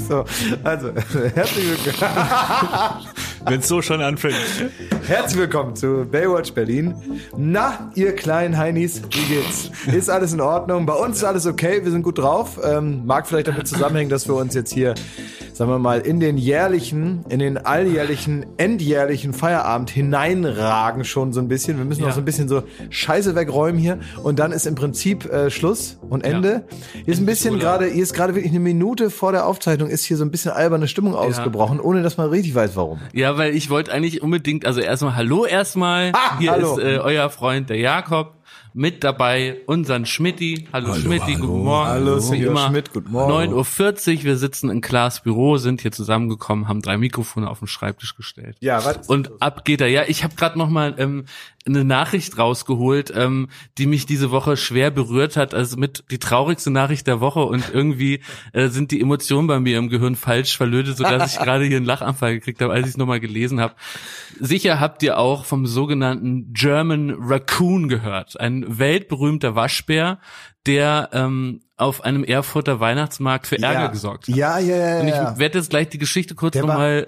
So, also, herzlich willkommen. Wenn es so schon anfängt. Herzlich willkommen zu Baywatch Berlin. Na, ihr kleinen Heinis, wie geht's? Ist alles in Ordnung? Bei uns ist alles okay, wir sind gut drauf. Mag vielleicht damit zusammenhängen, dass wir uns jetzt hier, sagen wir mal, in den alljährlichen, endjährlichen Feierabend hineinragen schon so ein bisschen. Wir müssen noch so ein bisschen so Scheiße wegräumen hier und dann ist im Prinzip Schluss und Ende. Hier ist ein bisschen gerade wirklich eine Minute vor der Aufzeichnung ist hier so ein bisschen alberne Stimmung ausgebrochen, ohne dass man richtig weiß, warum. Ja, weil ich wollte eigentlich unbedingt, also erstmal Hallo. Hier hallo. ist euer Freund, der Jakob. Mit dabei unseren Schmidti. Hallo Schmidti, guten Morgen. Hallo, wie immer. Schmidt, guten Morgen. 9:40 Uhr, wir sitzen in Klaas Büro, sind hier zusammengekommen, haben 3 Mikrofone auf den Schreibtisch gestellt. Ja, was? Und ab geht er. Ja, ich habe gerade noch mal eine Nachricht rausgeholt, die mich diese Woche schwer berührt hat, also mit die traurigste Nachricht der Woche und irgendwie sind die Emotionen bei mir im Gehirn falsch verlötet, sodass ich gerade hier einen Lachanfall gekriegt habe, als ich es nochmal gelesen habe. Sicher habt ihr auch vom sogenannten German Raccoon gehört, ein weltberühmter Waschbär, der auf einem Erfurter Weihnachtsmarkt für Ärger gesorgt hat. Ja. Und ich werde jetzt gleich die Geschichte kurz nochmal...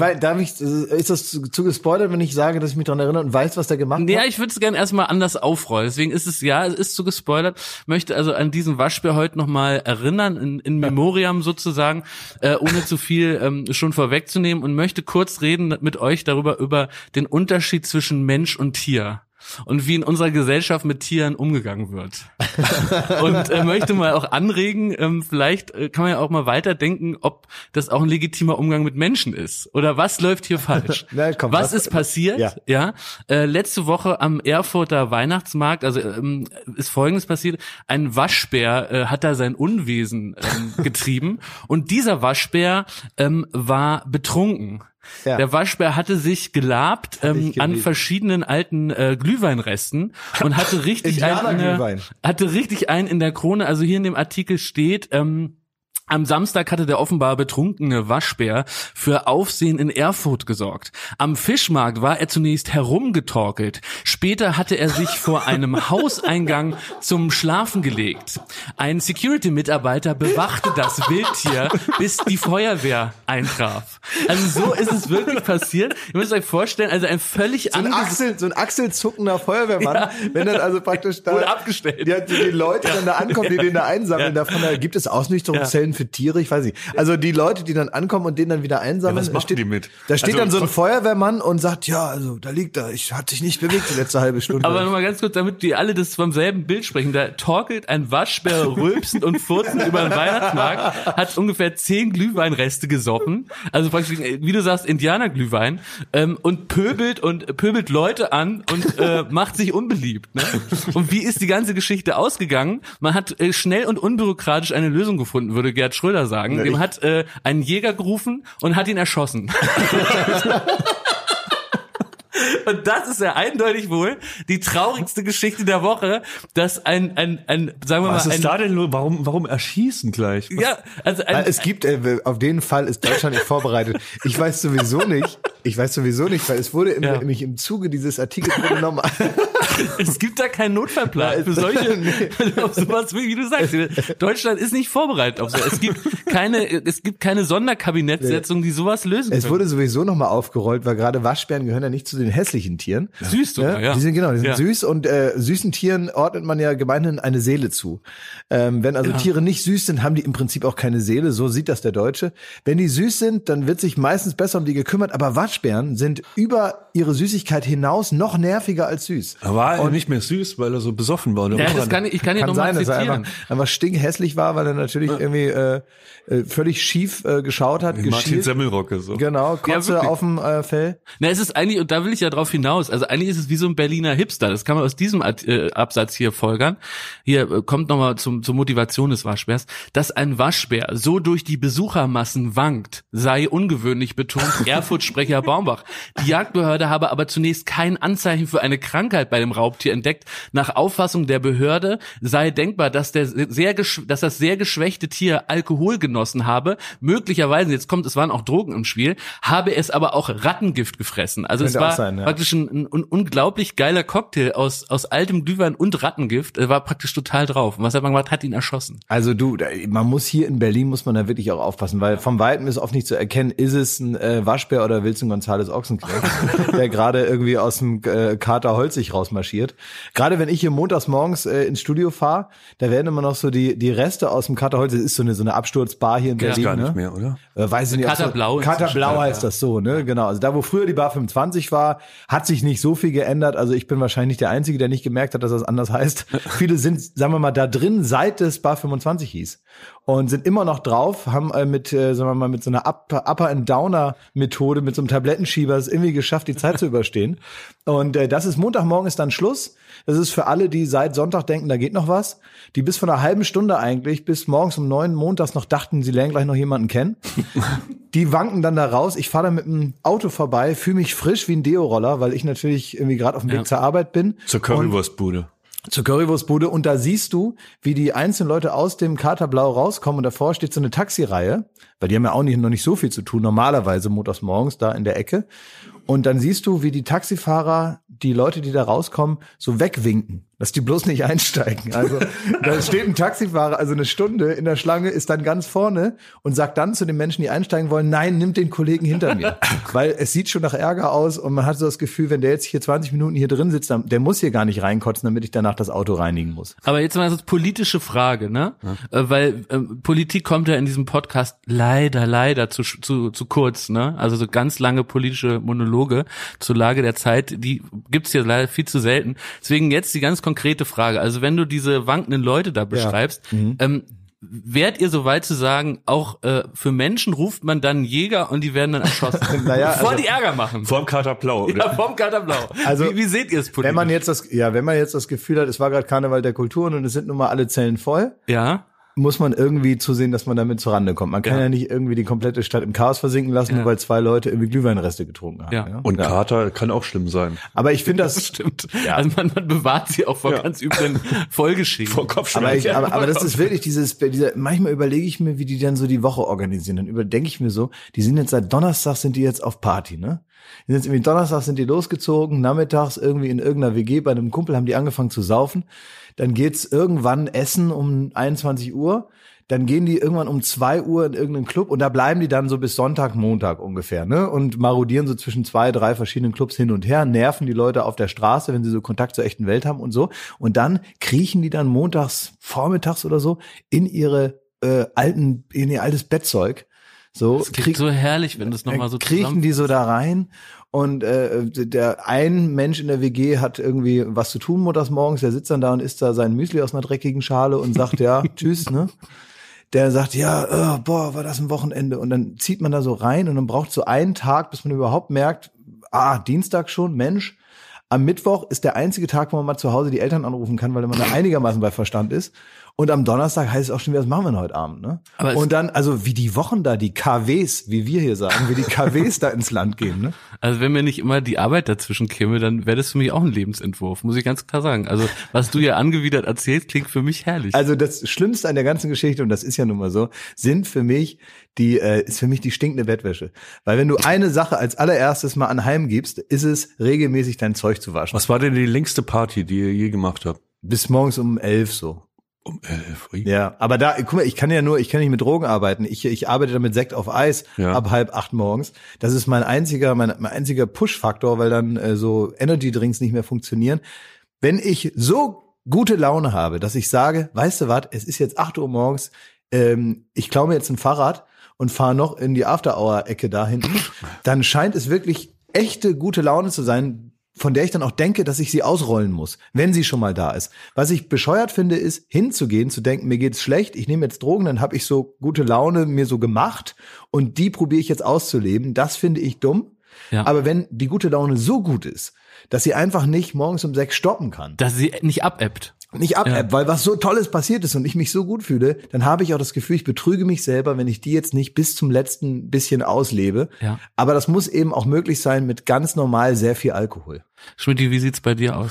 ist das zu gespoilert, wenn ich sage, dass ich mich daran erinnere und weiß, was der gemacht hat? Ja, ich würde es gerne erstmal anders aufrollen. Deswegen ist es ist zu gespoilert. Möchte also an diesen Waschbär heute nochmal erinnern, in Memoriam sozusagen, ohne zu viel schon vorwegzunehmen und möchte kurz reden mit euch darüber, über den Unterschied zwischen Mensch und Tier. Und wie in unserer Gesellschaft mit Tieren umgegangen wird. Und möchte mal auch anregen, vielleicht kann man ja auch mal weiterdenken, ob das auch ein legitimer Umgang mit Menschen ist. Oder was läuft hier falsch? Was ist passiert? Ja. Letzte Woche am Erfurter Weihnachtsmarkt, also ist Folgendes passiert. Ein Waschbär hat da sein Unwesen getrieben. Und dieser Waschbär war betrunken. Ja. Der Waschbär hatte sich gelabt an verschiedenen alten Glühweinresten und hatte richtig einen in der Krone. Also hier in dem Artikel steht, am Samstag hatte der offenbar betrunkene Waschbär für Aufsehen in Erfurt gesorgt. Am Fischmarkt war er zunächst herumgetorkelt. Später hatte er sich vor einem Hauseingang zum Schlafen gelegt. Ein Security-Mitarbeiter bewachte das Wildtier, bis die Feuerwehr eintraf. Also so ist es wirklich passiert. Ihr müsst euch vorstellen, also ein völlig so ein achselzuckender Feuerwehrmann, wenn dann also praktisch da abgestellt. Ja, die Leute dann da ankommen, die den da einsammeln, davon da gibt es Ausnüchterungszellen für Tiere, ich weiß nicht. Also die Leute, die dann ankommen und den dann wieder einsammeln. Ja, was machen die mit? Da steht dann so ein Feuerwehrmann und sagt, ja, also da liegt er, hat sich nicht bewegt die letzte halbe Stunde. Aber nochmal ganz kurz, damit die alle das vom selben Bild sprechen, da torkelt ein Waschbär rülpsend und furzend über den Weihnachtsmarkt, hat ungefähr 10 Glühweinreste gesoffen, also praktisch, wie du sagst, Indianerglühwein, und pöbelt Leute an und macht sich unbeliebt. Ne? Und wie ist die ganze Geschichte ausgegangen? Man hat schnell und unbürokratisch eine Lösung gefunden, würde Gerd Schröder sagen. Dem hat einen Jäger gerufen und hat ihn erschossen. Und das ist ja eindeutig wohl die traurigste Geschichte der Woche, dass sagen wir mal... Was ist da denn nur? Warum erschießen gleich? Ja, also es gibt, auf den Fall ist Deutschland nicht vorbereitet. Ich weiß sowieso nicht, weil es wurde nämlich im Zuge dieses Artikels genommen. Es gibt da keinen Notfallplan für solche, auf sowas, wie du sagst. Deutschland ist nicht vorbereitet auf so. Es gibt keine Sonderkabinettssitzung, die sowas lösen können. Es wurde sowieso nochmal aufgerollt, weil gerade Waschbären gehören ja nicht zu den hässlichen Tieren. Süß sogar, ja. Die sind süß und süßen Tieren ordnet man ja gemeinhin eine Seele zu. Wenn also Tiere nicht süß sind, haben die im Prinzip auch keine Seele, so sieht das der Deutsche. Wenn die süß sind, dann wird sich meistens besser um die gekümmert, aber Waschbären sind über ihre Süßigkeit hinaus noch nerviger als süß. Er war nicht mehr süß, weil er so besoffen war. Ja, ich kann ja nochmal zitieren. Dass er einfach stinkhässlich war, weil er natürlich irgendwie völlig schief geschaut hat. Martin Semmelrocke so. Genau, Kotze auf dem Fell. Na, es ist eigentlich, und da will ich ja drauf hinaus, also eigentlich ist es wie so ein Berliner Hipster, das kann man aus diesem Absatz hier folgern. Hier kommt nochmal zur Motivation des Waschbärs. Dass ein Waschbär so durch die Besuchermassen wankt, sei ungewöhnlich, betont Erfurt-Sprecher Baumbach. Die Jagdbehörde habe aber zunächst kein Anzeichen für eine Krankheit bei bei dem Raubtier entdeckt. Nach Auffassung der Behörde sei denkbar, dass das sehr geschwächte Tier Alkohol genossen habe. Möglicherweise, jetzt kommt, es waren auch Drogen im Spiel, habe es aber auch Rattengift gefressen. Also es war praktisch ein unglaublich geiler Cocktail aus altem Glühwein und Rattengift. Er war praktisch total drauf. Und was hat man gemacht? Hat ihn erschossen. Also man muss hier in Berlin, muss man da wirklich auch aufpassen, weil vom Weitem ist oft nicht zu erkennen, ist es ein Waschbär oder Wilson Gonzales Ochsenknecht, der gerade irgendwie aus dem Kater Holzig rausmarschiert. Gerade wenn ich hier montags morgens ins Studio fahre, da werden immer noch so die Reste aus dem Kater Holzig, das ist so eine Absturzbar hier in Berlin. Gar ne? nicht mehr, oder? Weiß ich nicht. Kater Blau. Kater Blau heißt das so, ne? Genau. Also da, wo früher die Bar 25 war, hat sich nicht so viel geändert. Also ich bin wahrscheinlich nicht der Einzige, der nicht gemerkt hat, dass das anders heißt. Viele sind, sagen wir mal, da drin, seit es Bar 25 hieß. Und sind immer noch drauf, haben mit so einer Upper and Downer Methode, mit so einem Tablettenschieber es irgendwie geschafft, die Zeit zu überstehen. Und das ist Montagmorgen ist dann Schluss. Das ist für alle, die seit Sonntag denken, da geht noch was, die bis vor einer halben Stunde eigentlich, bis morgens um 9 montags noch dachten, sie lernen gleich noch jemanden kennen. Die wanken dann da raus. Ich fahre da mit dem Auto vorbei, fühle mich frisch wie ein Deo-Roller, weil ich natürlich irgendwie gerade auf dem Weg zur Arbeit bin. Zur Currywurstbude. Zur Currywurstbude, und da siehst du, wie die einzelnen Leute aus dem Katerblau rauskommen, und davor steht so eine Taxireihe, weil die haben ja auch noch nicht so viel zu tun, normalerweise montags morgens da in der Ecke. Und dann siehst du, wie die Taxifahrer die Leute, die da rauskommen, so wegwinken, dass die bloß nicht einsteigen. Also da steht ein Taxifahrer, also eine Stunde in der Schlange, ist dann ganz vorne und sagt dann zu den Menschen, die einsteigen wollen, nein, nimmt den Kollegen hinter mir. Weil es sieht schon nach Ärger aus und man hat so das Gefühl, wenn der jetzt hier 20 Minuten hier drin sitzt, der muss hier gar nicht reinkotzen, damit ich danach das Auto reinigen muss. Aber jetzt mal so eine politische Frage, ne? Ja. Weil Politik kommt ja in diesem Podcast leider zu kurz, ne? Also so ganz lange politische Monologe zur Lage der Zeit, die gibt's hier leider viel zu selten. Deswegen jetzt die ganz konkrete Frage. Also wenn du diese wankenden Leute da beschreibst, wärt ihr so weit zu sagen, auch für Menschen ruft man dann Jäger und die werden dann erschossen? Bevor die Ärger machen. Vorm Kater Blau. Oder? Ja, vorm Kater Blau. Also, wie seht ihr es politisch? Wenn man jetzt das Gefühl hat, es war gerade Karneval der Kulturen und es sind nun mal alle Zellen voll. Ja. Muss man irgendwie zusehen, dass man damit zurande kommt. Man kann ja nicht irgendwie die komplette Stadt im Chaos versinken lassen, nur weil 2 Leute irgendwie Glühweinreste getrunken haben. Ja. Und Kater kann auch schlimm sein. Aber ich finde das stimmt. Ja. Also man bewahrt sie auch vor ganz üblen Folgeschäden. Vor Kopfschmerzen. Aber das ist wirklich manchmal überlege ich mir, wie die dann so die Woche organisieren. Dann denke ich mir so, die sind jetzt seit Donnerstag sind die jetzt auf Party, ne? Die sind jetzt irgendwie Donnerstag sind die losgezogen, nachmittags irgendwie in irgendeiner WG bei einem Kumpel haben die angefangen zu saufen. Dann geht's irgendwann essen um 21 Uhr. Dann gehen die irgendwann um 2 Uhr in irgendeinen Club und da bleiben die dann so bis Sonntag, Montag ungefähr, ne? Und marodieren so zwischen 2, 3 verschiedenen Clubs hin und her, nerven die Leute auf der Straße, wenn sie so Kontakt zur echten Welt haben und so. Und dann kriechen die dann montags, vormittags oder so in ihr altes Bettzeug. So, das klingt so herrlich, wenn das nochmal so kriechen die so da rein. Und der ein Mensch in der WG hat irgendwie was zu tun montags morgens, der sitzt dann da und isst da sein Müsli aus einer dreckigen Schale und sagt, ja, tschüss, ne? Der sagt, ja, war das ein Wochenende. Und dann zieht man da so rein und dann braucht so einen Tag, bis man überhaupt merkt, Dienstag schon, Mensch. Am Mittwoch ist der einzige Tag, wo man mal zu Hause die Eltern anrufen kann, weil man da einigermaßen bei Verstand ist. Und am Donnerstag heißt es auch schon wieder, was machen wir denn heute Abend, ne? Und dann, also wie die Wochen da, die KWs, wie wir hier sagen, wie die KWs da ins Land gehen, ne? Also wenn mir nicht immer die Arbeit dazwischen käme, dann wäre das für mich auch ein Lebensentwurf, muss ich ganz klar sagen. Also was du ja angewidert erzählst, klingt für mich herrlich. Also das Schlimmste an der ganzen Geschichte, und das ist ja nun mal so, ist für mich die stinkende Bettwäsche. Weil wenn du eine Sache als allererstes mal anheim gibst, ist es regelmäßig dein Zeug zu waschen. Was war denn die längste Party, die ihr je gemacht habt? Bis morgens um 11 so. Um 11 Uhr? Ja, aber da, guck mal, ich kann nicht mit Drogen arbeiten. Ich arbeite da mit Sekt auf Eis ab 7:30 morgens. Das ist mein einziger Push-Faktor, weil dann so Energy-Drinks nicht mehr funktionieren. Wenn ich so gute Laune habe, dass ich sage, weißt du was, es ist jetzt 8 Uhr morgens, ich klaue mir jetzt ein Fahrrad und fahre noch in die After-Hour-Ecke da hinten, dann scheint es wirklich echte gute Laune zu sein, von der ich dann auch denke, dass ich sie ausrollen muss, wenn sie schon mal da ist. Was ich bescheuert finde, ist hinzugehen, zu denken, mir geht's schlecht, ich nehme jetzt Drogen, dann habe ich so gute Laune mir so gemacht und die probiere ich jetzt auszuleben. Das finde ich dumm. Ja. Aber wenn die gute Laune so gut ist, dass sie einfach nicht morgens um 6 stoppen kann. Dass sie nicht abebbt. Weil was so Tolles passiert ist und ich mich so gut fühle, dann habe ich auch das Gefühl, ich betrüge mich selber, wenn ich die jetzt nicht bis zum letzten bisschen auslebe. Ja. Aber das muss eben auch möglich sein mit ganz normal sehr viel Alkohol. Schmidti, wie sieht's bei dir aus?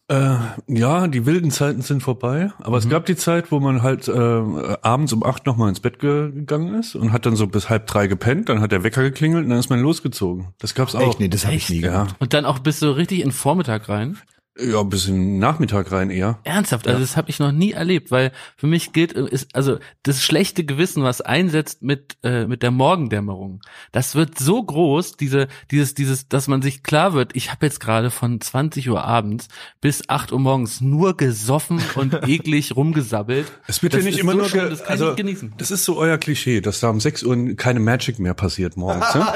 Ja, die wilden Zeiten sind vorbei, aber es gab die Zeit, wo man halt abends um 8 nochmal ins Bett gegangen ist und hat dann so bis 2:30 gepennt, dann hat der Wecker geklingelt und dann ist man losgezogen. Das gab's auch. Echt? Nee, das habe ich nie gemacht. Ja. Und dann auch bis so richtig in den Vormittag rein? Ja, bis in den Nachmittag rein eher. Ernsthaft, also das habe ich noch nie erlebt, weil für mich ist also das schlechte Gewissen, was einsetzt mit der Morgendämmerung. Das wird so groß, dieses, dass man sich klar wird, ich habe jetzt gerade von 20 Uhr abends bis 8 Uhr morgens nur gesoffen und eklig rumgesabbelt. Es wird ja nicht immer nur, das kann ich nicht genießen. Das ist so euer Klischee, dass da um 6 Uhr keine Magic mehr passiert morgens. Ne?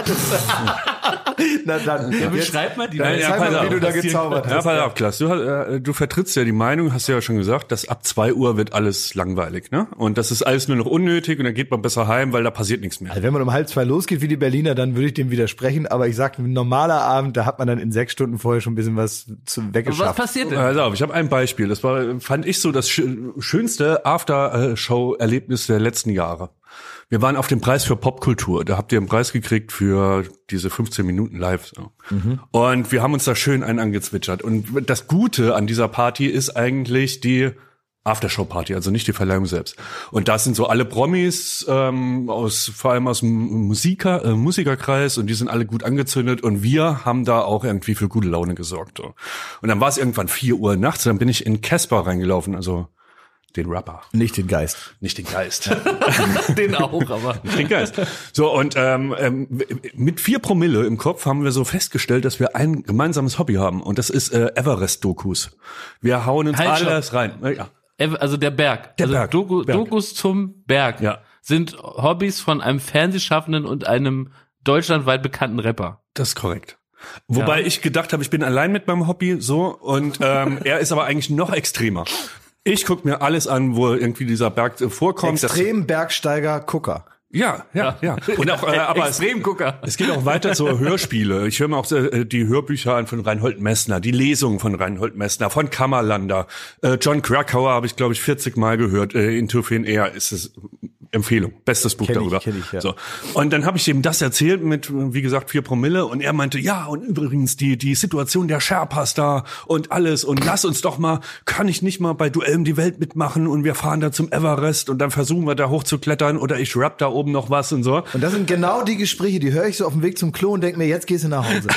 Na dann, Ja, beschreib mal die Dann zeig mal, wie du da gezaubert hast. Ja, pass auf, Klaas, du vertrittst ja die Meinung, hast ja schon gesagt, dass ab 2 Uhr wird alles langweilig, ne? Und das ist alles nur noch unnötig und dann geht man besser heim, weil da passiert nichts mehr. Also wenn man um 1:30 losgeht wie die Berliner, dann würde ich dem widersprechen, aber ich sag, ein normaler Abend, da hat man dann in 6 Stunden vorher schon ein bisschen was weggeschafft. Was passiert denn? Also, ich habe ein Beispiel, das fand ich so das schönste After-Show-Erlebnis der letzten Jahre. Wir waren auf dem Preis für Popkultur. Da habt ihr einen Preis gekriegt für diese 15 Minuten live. So. Und wir haben uns da schön einen angezwitschert. Und das Gute an dieser Party ist eigentlich die Aftershow-Party, also nicht die Verleihung selbst. Und da sind so alle Promis, vor allem aus dem Musikerkreis, und die sind alle gut angezündet. Und wir haben da auch irgendwie für gute Laune gesorgt. So. Und dann war es irgendwann 4 Uhr nachts. Dann bin ich in Casper reingelaufen, also den Rapper. Nicht den Geist. Nicht den Geist. Den auch, aber. Nicht den Geist. So, und mit 4 Promille im Kopf haben wir so festgestellt, dass wir ein gemeinsames Hobby haben. Und das ist Everest-Dokus. Wir hauen uns Halt, alles rein. Ja. Also der Berg. Der also Berg. Dokus zum Berg Ja. sind Hobbys von einem Fernsehschaffenden und einem deutschlandweit bekannten Rapper. Das ist korrekt. Wobei ich gedacht habe, ich bin allein mit meinem Hobby, so, und er ist aber eigentlich noch extremer. Ich guck mir alles an, wo irgendwie dieser Berg vorkommt. Extrem Bergsteiger Gucker. Ja. Und auch, aber Extremgucker. Es geht auch weiter zu Hörspiele. Ich höre mir auch die Hörbücher an von Reinhold Messner, die Lesungen von Reinhold Messner, von Kammerlander. John Krakauer habe ich, glaube ich, 40 Mal gehört. Into Thin Air ist es Empfehlung. Bestes Buch darüber. Kenn ich, ja. So. Und dann habe ich ihm das erzählt mit, wie gesagt, 4 Promille. Und er meinte, ja, und übrigens die Situation der Sherpas da und alles. Und lass uns doch mal, kann ich nicht mal bei Duell um die Welt mitmachen? Und wir fahren da zum Everest und dann versuchen wir da hochzuklettern oder ich rap da oben noch was und so. Und das sind genau die Gespräche, die höre ich so auf dem Weg zum Klo und denke mir, jetzt gehst du nach Hause.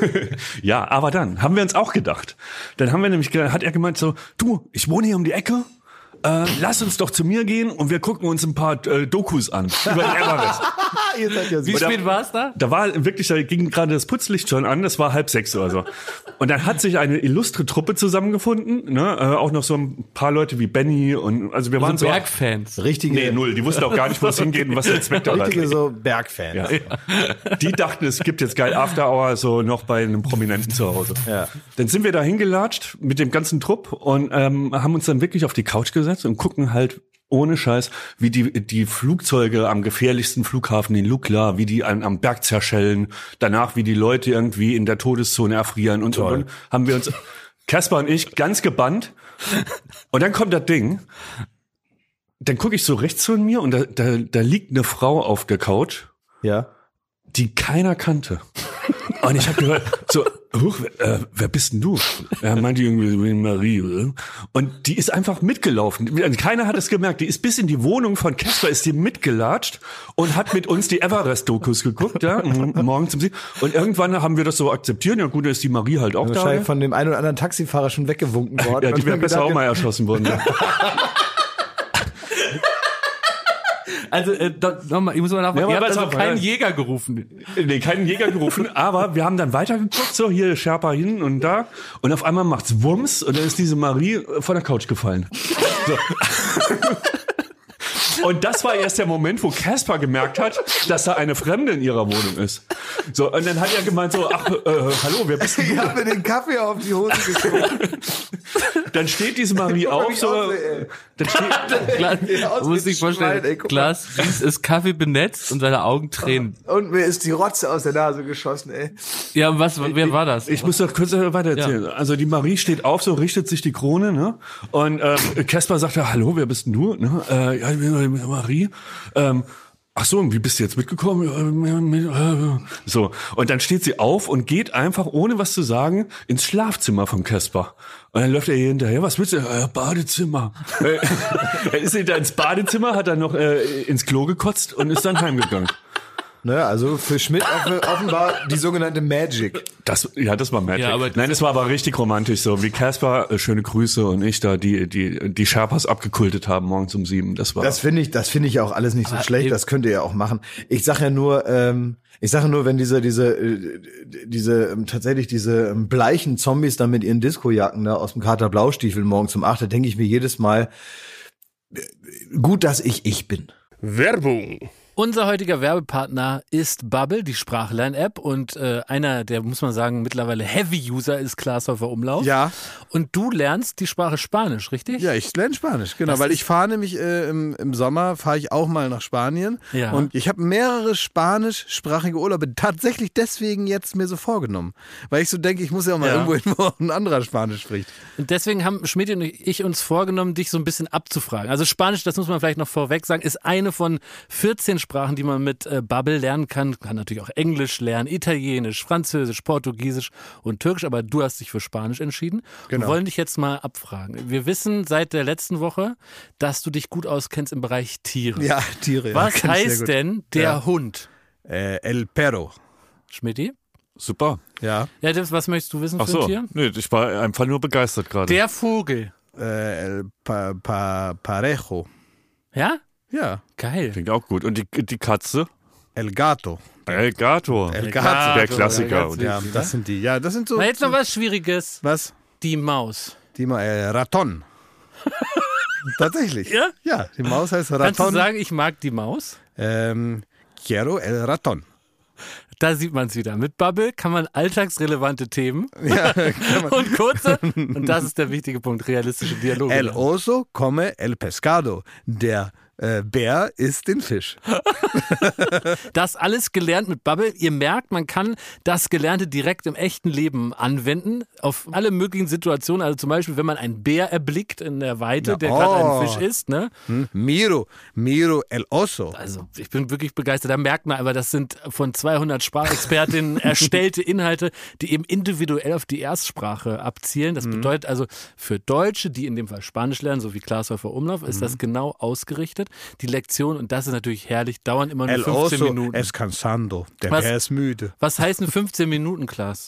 Ja, aber dann haben wir uns auch gedacht. Dann haben wir nämlich, hat er gemeint so, du, ich wohne hier um die Ecke. Lass uns doch zu mir gehen und wir gucken uns ein paar Dokus an über den Everest. Ihr seid ja Wie spät war es da? Da war wirklich, da ging gerade das Putzlicht schon an, das war 5:30 oder so. Und dann hat sich eine illustre Truppe zusammengefunden, ne? Auch noch so ein paar Leute wie Benny und also wir waren so Bergfans. richtige, Nee, null. Die wussten auch gar nicht, wo es hingeht und was der Zweck dabei richtige ist. so Bergfans. Ja. Die dachten, es gibt jetzt geil After Hour so noch bei einem Prominenten zu Hause. Ja. Dann sind wir da hingelatscht mit dem ganzen Trupp und haben uns dann wirklich auf die Couch gesetzt und gucken halt ohne Scheiß, wie die Flugzeuge am gefährlichsten Flughafen in Lukla, wie die am Berg zerschellen, danach wie die Leute irgendwie in der Todeszone erfrieren und so. Und haben wir uns, Kasper und ich, ganz gebannt. Und dann kommt das Ding. Dann gucke ich so rechts von mir und da liegt eine Frau auf der Couch, Ja. die keiner kannte. Und ich habe gehört, so, wer bist denn du? Er meinte irgendwie Marie, oder? Und die ist einfach mitgelaufen. Keiner hat es gemerkt. Die ist bis in die Wohnung von Kasper, ist die mitgelatscht und hat mit uns die Everest-Dokus geguckt, ja, morgen zum Sieg. Und irgendwann haben wir das so akzeptiert. Ja gut, da ist die Marie halt auch da. Wahrscheinlich von dem einen oder anderen Taxifahrer schon weggewunken worden. Ja, die Und wäre dann besser gedacht, auch mal erschossen worden. Ja. Also nochmal, ich muss mal nachfragen, Ja, ihr habt pass also auf, keinen ja. Jäger gerufen. Nee, keinen Jäger gerufen, aber wir haben dann weitergeguckt, so hier Sherpa hin und da und auf einmal macht's Wumms und dann ist diese Marie von der Couch gefallen. So. Und das war erst der Moment, wo Kasper gemerkt hat, dass da eine Fremde in ihrer Wohnung ist. So, und dann hat er gemeint so, ach, hallo, wer bist denn Ich du? habe mir den Kaffee auf die Hose geschoben. Dann steht diese Marie auf, mich so, auch, ey. dann steht, Klaas, aus du musst wie dich ein vorstellen, Schwein, ey, guck Klaas ist Kaffee benetzt und seine Augen tränen. Und mir ist die Rotze aus der Nase geschossen, ey. Ja, und wer war das? ich muss doch kurz weiter erzählen. Ja. Also die Marie steht auf, so richtet sich die Krone, ne? Und Kasper sagt, hallo, wer bist denn du? Ne? Ja, ich bin Marie. ach so, und wie bist du jetzt mitgekommen? So, und dann steht sie auf und geht einfach, ohne was zu sagen, ins Schlafzimmer von Casper. Und dann läuft er hier hinterher, was willst du? Badezimmer. Er ist hinter ins Badezimmer, hat dann noch ins Klo gekotzt und ist dann heimgegangen. Naja, also für Schmidt offenbar die sogenannte Magic. Das war Magic. Ja, aber nein, das war aber richtig romantisch, so wie Casper, schöne Grüße, und ich da die Sherpas abgekultet haben morgens um 7. Das finde ich auch alles nicht so schlecht. Das könnt ihr ja auch machen. Ich sag ja nur, wenn tatsächlich diese bleichen Zombies da mit ihren Discojacken da aus dem Kater Blaustiefel morgens um 8, da denke ich mir jedes Mal, gut, dass ich bin. Werbung. Unser heutiger Werbepartner ist Bubble, die Sprachlern-App, und einer, der, muss man sagen, mittlerweile Heavy-User ist Klaas Häufer Umlauf. Ja. Und du lernst die Sprache Spanisch, richtig? Ja, ich lerne Spanisch, genau, Das weil ist- ich fahre nämlich im Sommer, fahre ich auch mal nach Spanien, Ja. und ich habe mehrere spanischsprachige Urlaube tatsächlich deswegen jetzt mir so vorgenommen, weil ich so denke, ich muss ja auch mal irgendwo hin, wo ein anderer Spanisch spricht. Und deswegen haben Schmidt und ich uns vorgenommen, dich so ein bisschen abzufragen. Also Spanisch, das muss man vielleicht noch vorweg sagen, ist eine von 14 Sprachen, die man mit Bubble lernen kann. Kann natürlich auch Englisch lernen, Italienisch, Französisch, Portugiesisch und Türkisch, aber du hast dich für Spanisch entschieden. Genau. Wir wollen dich jetzt mal abfragen. Wir wissen seit der letzten Woche, dass du dich gut auskennst im Bereich Tiere. Ja, Tiere. ja, Was kenn ich sehr heißt gut. denn der Ja. Hund? El perro. Schmidti? super. Ja. Ja, das, was möchtest du wissen Ach für so, ein Tier? nee, ich war einfach nur begeistert gerade. Der Vogel. El parejo. Ja? Ja. Geil. Klingt auch gut. Und die Katze? El gato. El Gato. El gato. Der Klassiker. ganz Ja, wichtig, das sind die. Ja, das sind so. Na, jetzt noch was Schwieriges. Was? Die Maus. Die Raton. Tatsächlich. Ja? Ja, die Maus heißt Raton. Kannst du sagen, ich mag die Maus? Quiero el raton. Da sieht man es wieder. Mit Bubble kann man alltagsrelevante Themen Ja, kann man. und kurze, und das ist der wichtige Punkt, realistische Dialoge. El oso come el pescado. Der Bär isst den Fisch. Das alles gelernt mit Bubble. Ihr merkt, man kann das Gelernte direkt im echten Leben anwenden. Auf alle möglichen Situationen. Also zum Beispiel, wenn man einen Bär erblickt in der Weite, Ja, der gerade oh. einen Fisch isst. Ne? Miro el oso. Also ich bin wirklich begeistert. Da merkt man aber, das sind von 200 Sprachexpertinnen erstellte Inhalte, die eben individuell auf die Erstsprache abzielen. Das bedeutet also für Deutsche, die in dem Fall Spanisch lernen, so wie Klaas Häufer Umlauf, ist das genau ausgerichtet. Die Lektion, und das ist natürlich herrlich, dauern immer nur El 15 oso Minuten. es cansando. Der Was? Bär ist müde. Was heißen 15 Minuten, Klaas?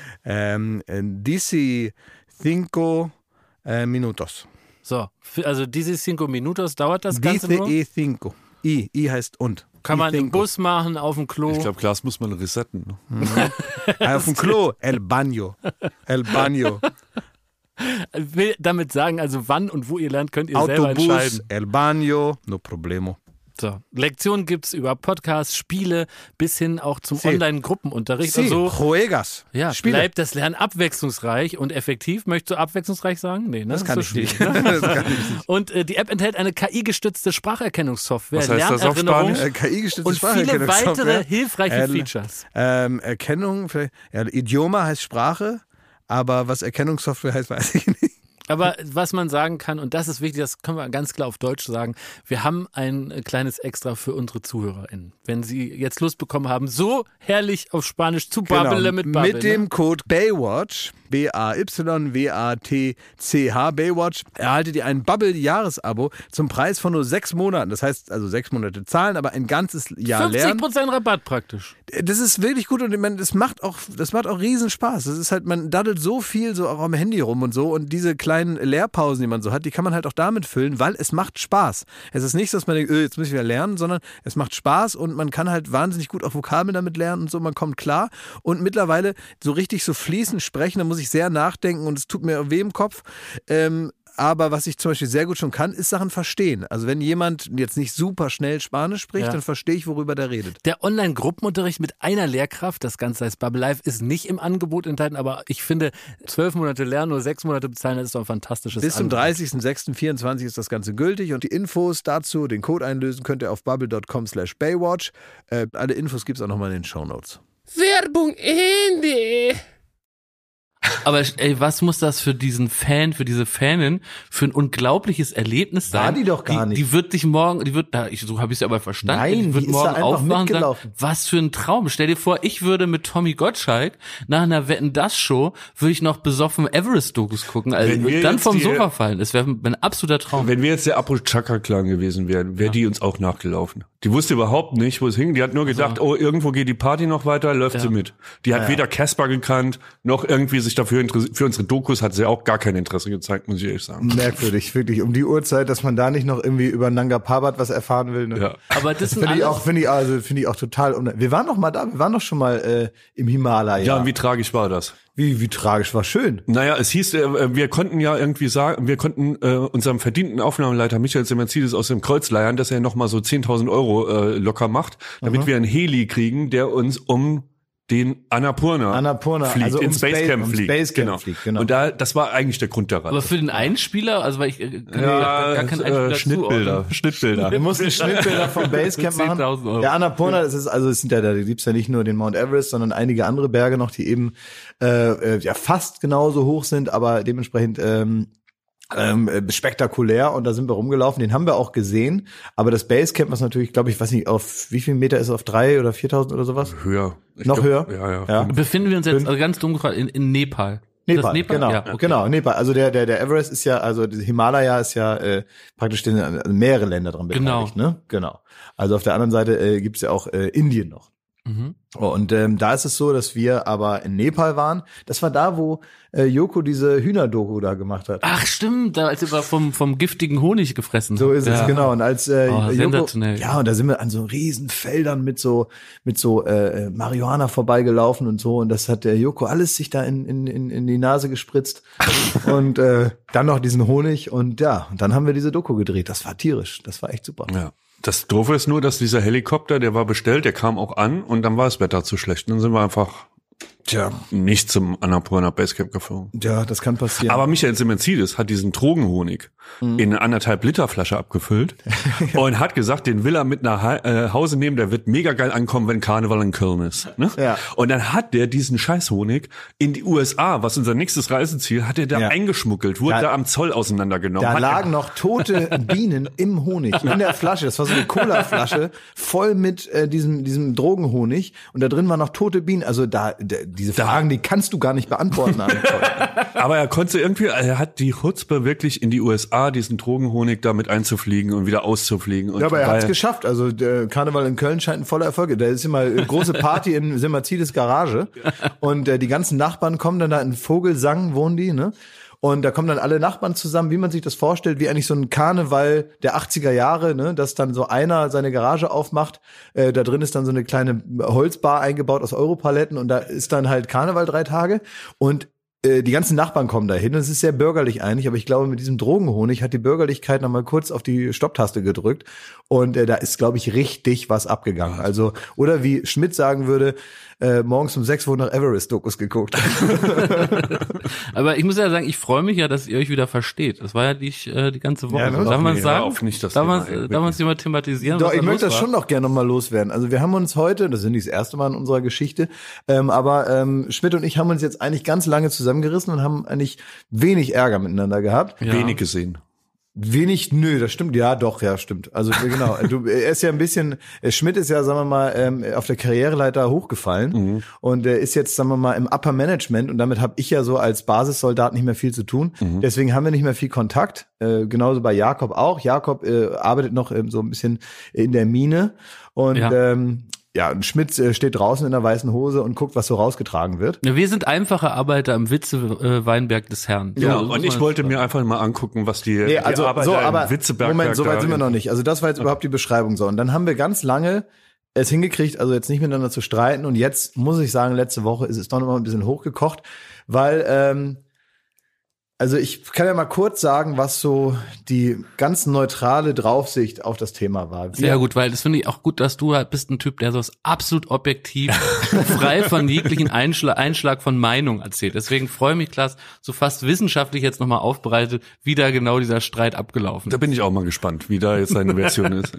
Dici 5 minutos. So, also diese 5 Minutos dauert das Ganze Dice nur. e 5. I heißt und. Kann man im cinco. Bus machen, auf dem Klo. Ich glaube, Klaas muss man resetten. Ne? Auf dem Klo. El baño. El baño. Will damit sagen, also wann und wo ihr lernt, könnt ihr selber Autobus. entscheiden. El baño. No problemo. So, Lektionen gibt's über Podcasts, Spiele bis hin auch zum Sí. Online-Gruppenunterricht Sí, und so. juegas. Ja, Spiele. bleibt das Lernen abwechslungsreich und effektiv. Möchtest du abwechslungsreich sagen? Nee, ne? Das kann ist ich so nicht. schwierig, Das ne? kann ich nicht. Und die App enthält eine KI-gestützte Spracherkennungssoftware, Was heißt das auf Lernerinnerung Spanisch? KI-gestützte und viele Spracherkennungssoftware. weitere hilfreiche El- Features. Erkennung, vielleicht, ja, Idioma heißt Sprache, aber was Erkennungssoftware heißt, weiß ich nicht. Aber was man sagen kann, und das ist wichtig, das können wir ganz klar auf Deutsch sagen, wir haben ein kleines Extra für unstre ZuhörerInnen. Wenn sie jetzt Lust bekommen haben, so herrlich auf Spanisch zu babbeln mit Bubble. Mit dem Code Baywatch, BAYWATCH, Baywatch, erhaltet ihr ein Bubble-Jahresabo zum Preis von nur 6 Monaten. Das heißt also 6 Monate zahlen, aber ein ganzes Jahr lernen. 50% Rabatt praktisch. Das ist wirklich gut und ich meine, das macht auch Riesenspaß. Das ist halt, man daddelt so viel so auch am Handy rum und so, und diese kleinen Lehrpausen, die man so hat, die kann man halt auch damit füllen, weil es macht Spaß. Es ist nicht so, dass man denkt, jetzt muss ich wieder lernen, sondern es macht Spaß und man kann halt wahnsinnig gut auch Vokabeln damit lernen und so, man kommt klar. Und mittlerweile so richtig so fließend sprechen, da muss ich sehr nachdenken und es tut mir weh im Kopf. Aber was ich zum Beispiel sehr gut schon kann, ist Sachen verstehen. Also wenn jemand jetzt nicht super schnell Spanisch spricht, Ja. dann verstehe ich, worüber der redet. Der Online-Gruppenunterricht mit einer Lehrkraft, das Ganze heißt Bubble Live, ist nicht im Angebot enthalten, aber ich finde, 12 Monate lernen, nur 6 Monate bezahlen, das ist doch ein fantastisches Bis zum Angebot. 30.06.24 ist das Ganze gültig und die Infos dazu, den Code einlösen, könnt ihr auf bubble.com/Baywatch. Alle Infos gibt es auch nochmal in den Shownotes. Werbung Ende. Aber ey, was muss das für diesen Fan, für diese Fanin, für ein unglaubliches Erlebnis sein? War die doch gar nicht. Die wird dich morgen, so habe ich es aber verstanden. Nein, die wird die ist morgen da einfach aufwachen und sagen, mitgelaufen. was für ein Traum. Stell dir vor, ich würde mit Tommy Gottschalk nach einer Wetten-dass-Show, würde ich noch besoffen Everest-Dokus gucken, also Wenn wir dann jetzt vom die- Sofa fallen. Das wäre ein absoluter Traum. Wenn wir jetzt der Apo Chaka-Clan gewesen wären, wäre die uns auch nachgelaufen. Die wusste überhaupt nicht, wo es hing. Die hat nur gedacht, oh, irgendwo geht die Party noch weiter, läuft sie mit. Die hat weder Casper gekannt, noch irgendwie sich dafür interessiert. Für unsere Dokus hat sie auch gar kein Interesse gezeigt, muss ich ehrlich sagen. Merkwürdig, wirklich. Um die Uhrzeit, dass man da nicht noch irgendwie über Nanga Parbat was erfahren will. Ne? Ja. Aber das sind Finde ich alles, auch, finde ich auch total. Wir waren doch mal da, wir waren doch schon mal im Himalaya. Ja, und wie tragisch war das? Wie tragisch, war schön. Naja, es hieß, wir konnten ja irgendwie sagen, wir konnten unserem verdienten Aufnahmeleiter Michael Semenzides aus dem Kreuz leiern, dass er nochmal so 10.000 Euro locker macht, damit wir einen Heli kriegen, der uns um den Annapurna fliegt, also ins Basecamp ums fliegt. Basecamp fliegt, genau. Und das war eigentlich der Grund daran. aber für den Einspieler, also weil ich gar keinen Einspieler Schnittbilder. Wir mussten Schnittbilder vom Basecamp machen. 10.000 Euro. Der Annapurna, es sind ja, da gibt's ja nicht nur den Mount Everest, sondern einige andere Berge noch, die eben fast genauso hoch sind, aber dementsprechend spektakulär, und da sind wir rumgelaufen, den haben wir auch gesehen, aber das Basecamp, was natürlich, glaube ich, weiß nicht, auf wie viel Meter ist es, auf 3.000 oder 4.000 oder sowas? Höher. Noch höher? Ja. Befinden wir uns jetzt, also ganz dumm gefragt, in Nepal? Nepal, Das Nepal? genau, Ja, okay. genau, Nepal. Also der Everest ist ja, also der Himalaya ist ja praktisch mehrere Länder dran beteiligt, ne? Genau. Also auf der anderen Seite gibt's ja auch Indien noch. Mhm. Und da ist es so, dass wir aber in Nepal waren. Das war da, wo Joko diese Hühnerdoku da gemacht hat. Ach stimmt, da als er vom giftigen Honig gefressen So ist hat. es, genau. Und als Joko, sensationell. ja, und da sind wir an so riesen Feldern mit so Marihuana vorbeigelaufen und so. Und das hat der Joko alles sich da in die Nase gespritzt. Und dann noch diesen Honig. Und ja, und dann haben wir diese Doku gedreht. Das war tierisch. Das war echt super. Ja. Das Doofe ist nur, dass dieser Helikopter, der war bestellt, der kam auch an und dann war das Wetter zu schlecht. Dann sind wir einfach nicht zum Annapurna Basecamp geflogen. Ja, das kann passieren. Aber Michael Semenzides hat diesen Drogenhonig in eine 1,5 Liter Flasche abgefüllt und hat gesagt, den will er mit nach Hause nehmen, der wird mega geil ankommen, wenn Karneval in Köln ist. Ne? Ja. Und dann hat der diesen Scheißhonig in die USA, was unser nächstes Reiseziel, hat er da eingeschmuggelt, wurde da am Zoll auseinandergenommen. Da lagen noch tote Bienen im Honig, in der Flasche. Das war so eine Cola-Flasche, voll mit diesem Drogenhonig. Und da drin waren noch tote Bienen. Also diese Fragen, die kannst du gar nicht beantworten. Aber er hat die Chutzpe wirklich in die USA diesen Drogenhonig damit einzufliegen und wieder auszufliegen. Und Ja, aber er hat es geschafft. Also der Karneval in Köln scheint ein voller Erfolg. Da ist immer eine große Party in Semenzides Garage. Und die ganzen Nachbarn kommen dann da in Vogelsang, wohnen die, ne? Und da kommen dann alle Nachbarn zusammen, wie man sich das vorstellt, wie eigentlich so ein Karneval der 80er Jahre, ne, dass dann so einer seine Garage aufmacht, da drin ist dann so eine kleine Holzbar eingebaut aus Europaletten und da ist dann halt Karneval 3 Tage und die ganzen Nachbarn kommen da hin. Das ist sehr bürgerlich eigentlich, aber ich glaube, mit diesem Drogenhonig hat die Bürgerlichkeit noch mal kurz auf die Stopptaste gedrückt und da ist, glaube ich, richtig was abgegangen. Also, oder wie Schmidt sagen würde, morgens um 6 wurde nach Everest-Dokus geguckt. Aber ich muss ja sagen, ich freue mich ja, dass ihr euch wieder versteht. Das war ja die ganze Woche. Ja, ne? Darf man es sagen? Auf nicht das Darf Thema, man es mal thematisieren? Doch, was ich da möchte los das war? schon noch gerne nochmal loswerden. Also wir haben uns heute, das ist nicht das erste Mal in unserer Geschichte, aber Schmidt und ich haben uns jetzt eigentlich ganz lange zusammengerissen und haben eigentlich wenig Ärger miteinander gehabt. Ja. Wenig gesehen. Nö, das stimmt, ja, doch, ja, stimmt. Also genau, er ist ja ein bisschen, Schmidt ist ja, sagen wir mal, auf der Karriereleiter hochgefallen und er ist jetzt, sagen wir mal, im Upper Management und damit habe ich ja so als Basissoldat nicht mehr viel zu tun. Deswegen haben wir nicht mehr viel Kontakt, genauso bei Jakob auch. Jakob arbeitet noch so ein bisschen in der Mine und und Schmidt steht draußen in der weißen Hose und guckt, was so rausgetragen wird. Ja, wir sind einfache Arbeiter im Witze-Weinberg des Herrn. Ja, So, und ich wollte mir einfach mal angucken, was die Arbeiter im Witzeberg Moment, so weit sind wir noch nicht. Also das war jetzt überhaupt die Beschreibung so. Und dann haben wir ganz lange es hingekriegt, also jetzt nicht miteinander zu streiten. Und jetzt muss ich sagen, letzte Woche ist es doch noch mal ein bisschen hochgekocht, weil also ich kann ja mal kurz sagen, was so die ganz neutrale Draufsicht auf das Thema war. Sehr gut, weil das finde ich auch gut, dass du halt bist ein Typ, der so absolut objektiv, frei von jeglichen Einschlag von Meinung erzählt. Deswegen freue ich mich, Klaas, so fast wissenschaftlich jetzt nochmal aufbereitet, wie da genau dieser Streit abgelaufen Da ist. bin ich auch mal gespannt, wie da jetzt seine Version ist.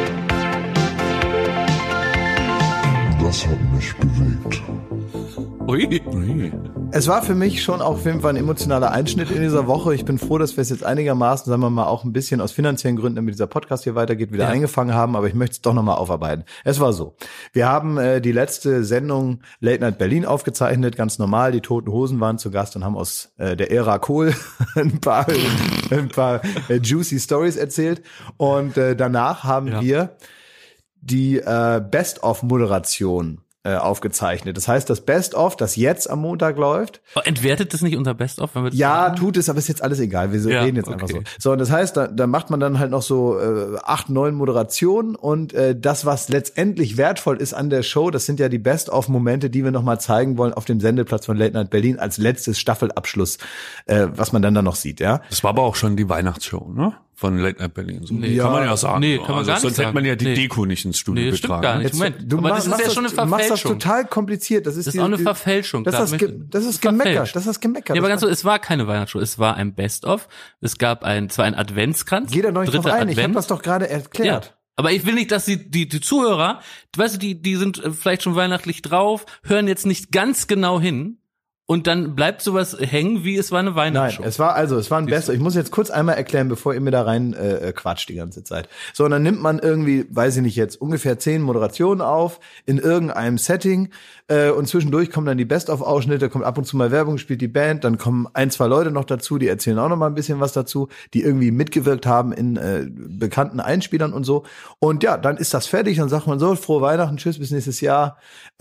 Das hat mich bewegt. Oh Ui. Es war für mich schon auch auf jeden Fall ein emotionaler Einschnitt in dieser Woche. Ich bin froh, dass wir es jetzt einigermaßen, sagen wir mal, auch ein bisschen aus finanziellen Gründen, damit dieser Podcast hier weitergeht, wieder eingefangen haben. Aber ich möchte es doch nochmal aufarbeiten. Es war so. Wir haben die letzte Sendung Late Night Berlin aufgezeichnet, ganz normal. Die Toten Hosen waren zu Gast und haben aus der Ära Kohl ein paar juicy Stories erzählt. Und danach haben wir die Best-of-Moderation aufgezeichnet. Das heißt, das Best-of, das jetzt am Montag läuft. Entwertet das nicht unser Best-of? Ja, tut es, aber ist jetzt alles egal. Wir reden jetzt einfach so. So, und das heißt, da macht man dann halt noch so 8, 9 Moderationen und das, was letztendlich wertvoll ist an der Show, das sind ja die Best-of-Momente, die wir nochmal zeigen wollen auf dem Sendeplatz von Late Night Berlin als letztes Staffelabschluss, was man dann da noch sieht, ja. Das war aber auch schon die Weihnachtsshow, ne? Von Late Night Berlin. So. Nee, kann man ja sagen. Nee, kann man gar nicht sonst sagen. hätte man ja die Deko nicht ins Studio das getragen. Stimmt gar nicht. Jetzt, Moment. du aber machst, das ist ja schon eine du machst das Verfälschung. total kompliziert. Das ist auch eine Verfälschung. Das ist Gemecker. Das ist Gemecker. Ja, aber ganz so, es war keine Weihnachtsshow, es war ein Best-of. Es gab zwar ein Adventskranz. Geh da noch nicht drauf ein. Ich habe das doch gerade erklärt. Ja. Aber ich will nicht, dass die Zuhörer, weißt du, die sind vielleicht schon weihnachtlich drauf, hören jetzt nicht ganz genau hin. Und dann bleibt sowas hängen, wie es war eine Weihnachtsshow. Nein, es war ein Best. Ich muss jetzt kurz einmal erklären, bevor ihr mir da rein quatscht die ganze Zeit. So, und dann nimmt man irgendwie, weiß ich nicht jetzt, ungefähr 10 Moderationen auf in irgendeinem Setting und zwischendurch kommen dann die Best-of-Ausschnitte, kommt ab und zu mal Werbung, spielt die Band, dann kommen 1, 2 Leute noch dazu, die erzählen auch noch mal ein bisschen was dazu, die irgendwie mitgewirkt haben in bekannten Einspielern und so. Und ja, dann ist das fertig, dann sagt man so, frohe Weihnachten, tschüss, bis nächstes Jahr.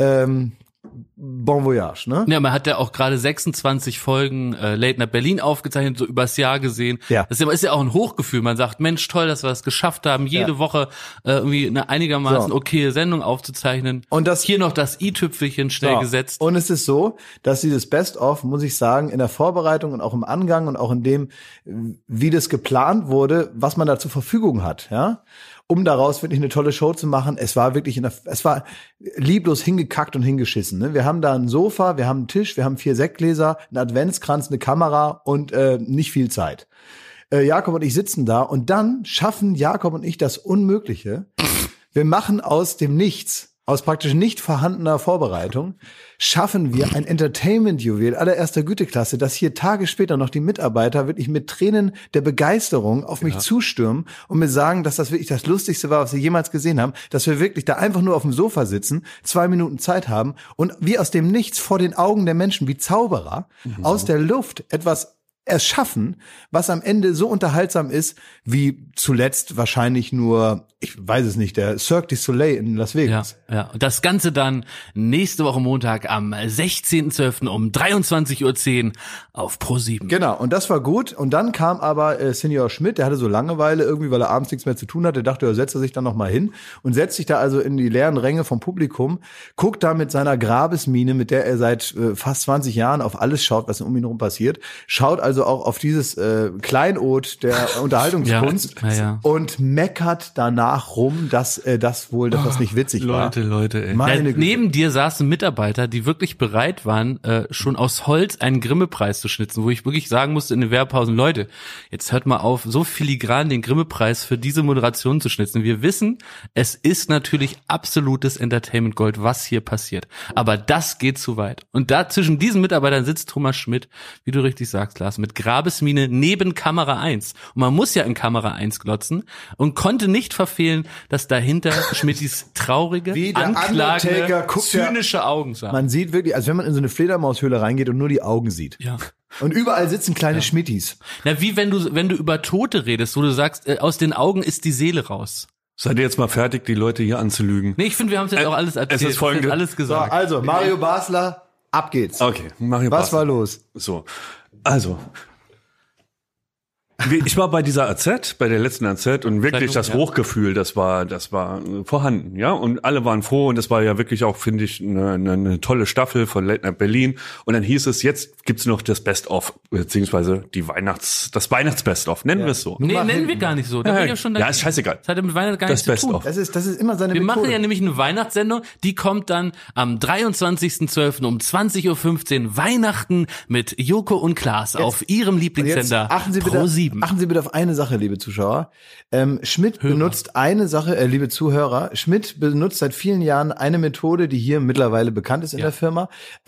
Bon Voyage, ne? Ja, man hat ja auch gerade 26 Folgen Late Night Berlin aufgezeichnet, so übers Jahr gesehen. Ja. Das ist ja auch ein Hochgefühl. Man sagt, Mensch, toll, dass wir das geschafft haben, jede Woche irgendwie eine einigermaßen okaye Sendung aufzuzeichnen. Und das hier noch das i-Tüpfelchen schnell gesetzt. Und es ist so, dass dieses Best-of, muss ich sagen, in der Vorbereitung und auch im Angang und auch in dem, wie das geplant wurde, was man da zur Verfügung hat, ja, um daraus wirklich eine tolle Show zu machen. Es war wirklich es war lieblos hingekackt und hingeschissen. Ne? Wir haben da ein Sofa, wir haben einen Tisch, wir haben 4 Sektgläser, einen Adventskranz, eine Kamera und nicht viel Zeit. Jakob und ich sitzen da und dann schaffen Jakob und ich das Unmögliche. Wir machen aus dem Nichts, aus praktisch nicht vorhandener Vorbereitung, schaffen wir ein Entertainment-Juwel allererster Güteklasse, dass hier Tage später noch die Mitarbeiter wirklich mit Tränen der Begeisterung auf mich zustürmen und mir sagen, dass das wirklich das Lustigste war, was sie jemals gesehen haben, dass wir wirklich da einfach nur auf dem Sofa sitzen, 2 Minuten Zeit haben und wie aus dem Nichts vor den Augen der Menschen, wie Zauberer, aus der Luft etwas erschaffen, was am Ende so unterhaltsam ist, wie zuletzt wahrscheinlich nur, ich weiß es nicht, der Cirque du Soleil in Las Vegas. Ja. Und das Ganze dann nächste Woche Montag am 16.12. um 23:10 Uhr auf Pro7. Genau, und das war gut. Und dann kam aber Senior Schmidt, der hatte so Langeweile irgendwie, weil er abends nichts mehr zu tun hatte, dachte, er setzt sich dann noch mal hin und setzt sich da also in die leeren Ränge vom Publikum, guckt da mit seiner Grabesmiene, mit der er seit fast 20 Jahren auf alles schaut, was um ihn herum passiert, schaut also auch auf dieses Kleinod der Unterhaltungskunst und meckert danach rum, dass das nicht witzig war. Leute, ey. Neben dir saßen Mitarbeiter, die wirklich bereit waren, schon aus Holz einen Grimme-Preis zu schnitzen, wo ich wirklich sagen musste in den Werbepausen, Leute, jetzt hört mal auf, so filigran den Grimme-Preis für diese Moderation zu schnitzen. Wir wissen, es ist natürlich absolutes Entertainment-Gold, was hier passiert. Aber das geht zu weit. Und da zwischen diesen Mitarbeitern sitzt Thomas Schmidt, wie du richtig sagst, Lars, mit Grabesmiene neben Kamera 1. Und man muss ja in Kamera 1 glotzen und konnte nicht verfehlen, dass dahinter Schmittis traurige, anklagende, zynische Augen sah. Man sieht wirklich, als wenn man in so eine Fledermaushöhle reingeht und nur die Augen sieht. Ja. Und überall sitzen kleine Schmittis. Na, wie wenn du über Tote redest, wo du sagst, aus den Augen ist die Seele raus. Seid ihr jetzt mal fertig, die Leute hier anzulügen? Nee, ich finde, wir haben es jetzt auch alles erzählt. Es ist folgende, alles gesagt. So, also, Mario Basler, ab geht's. Okay, Mario Was Basler. war los? So, also ich war bei dieser AZ, bei der letzten AZ und wirklich das Hochgefühl, das war vorhanden, ja, und alle waren froh und das war ja wirklich auch, finde ich, eine tolle Staffel von Late Night Berlin und dann hieß es, jetzt gibt's noch das Best-of, beziehungsweise das Weihnachts-Best-of, nennen wir es so. Nee, nennen wir gar nicht so. Da bin ich ja schon ist scheißegal. Das hat ja mit Weihnachten gar nichts zu tun. Das ist immer seine Wir Methode. machen ja nämlich eine Weihnachtssendung, die kommt dann am 23.12. um 20:15 Uhr Weihnachten mit Joko und Klaas auf ihrem Lieblingssender Achten Sie bitte Pro7. lieben. Achten Sie bitte auf eine Sache, liebe Zuschauer. Schmidt benutzt eine Sache, liebe Zuhörer, Schmidt benutzt seit vielen Jahren eine Methode, die hier mittlerweile bekannt ist in der Firma,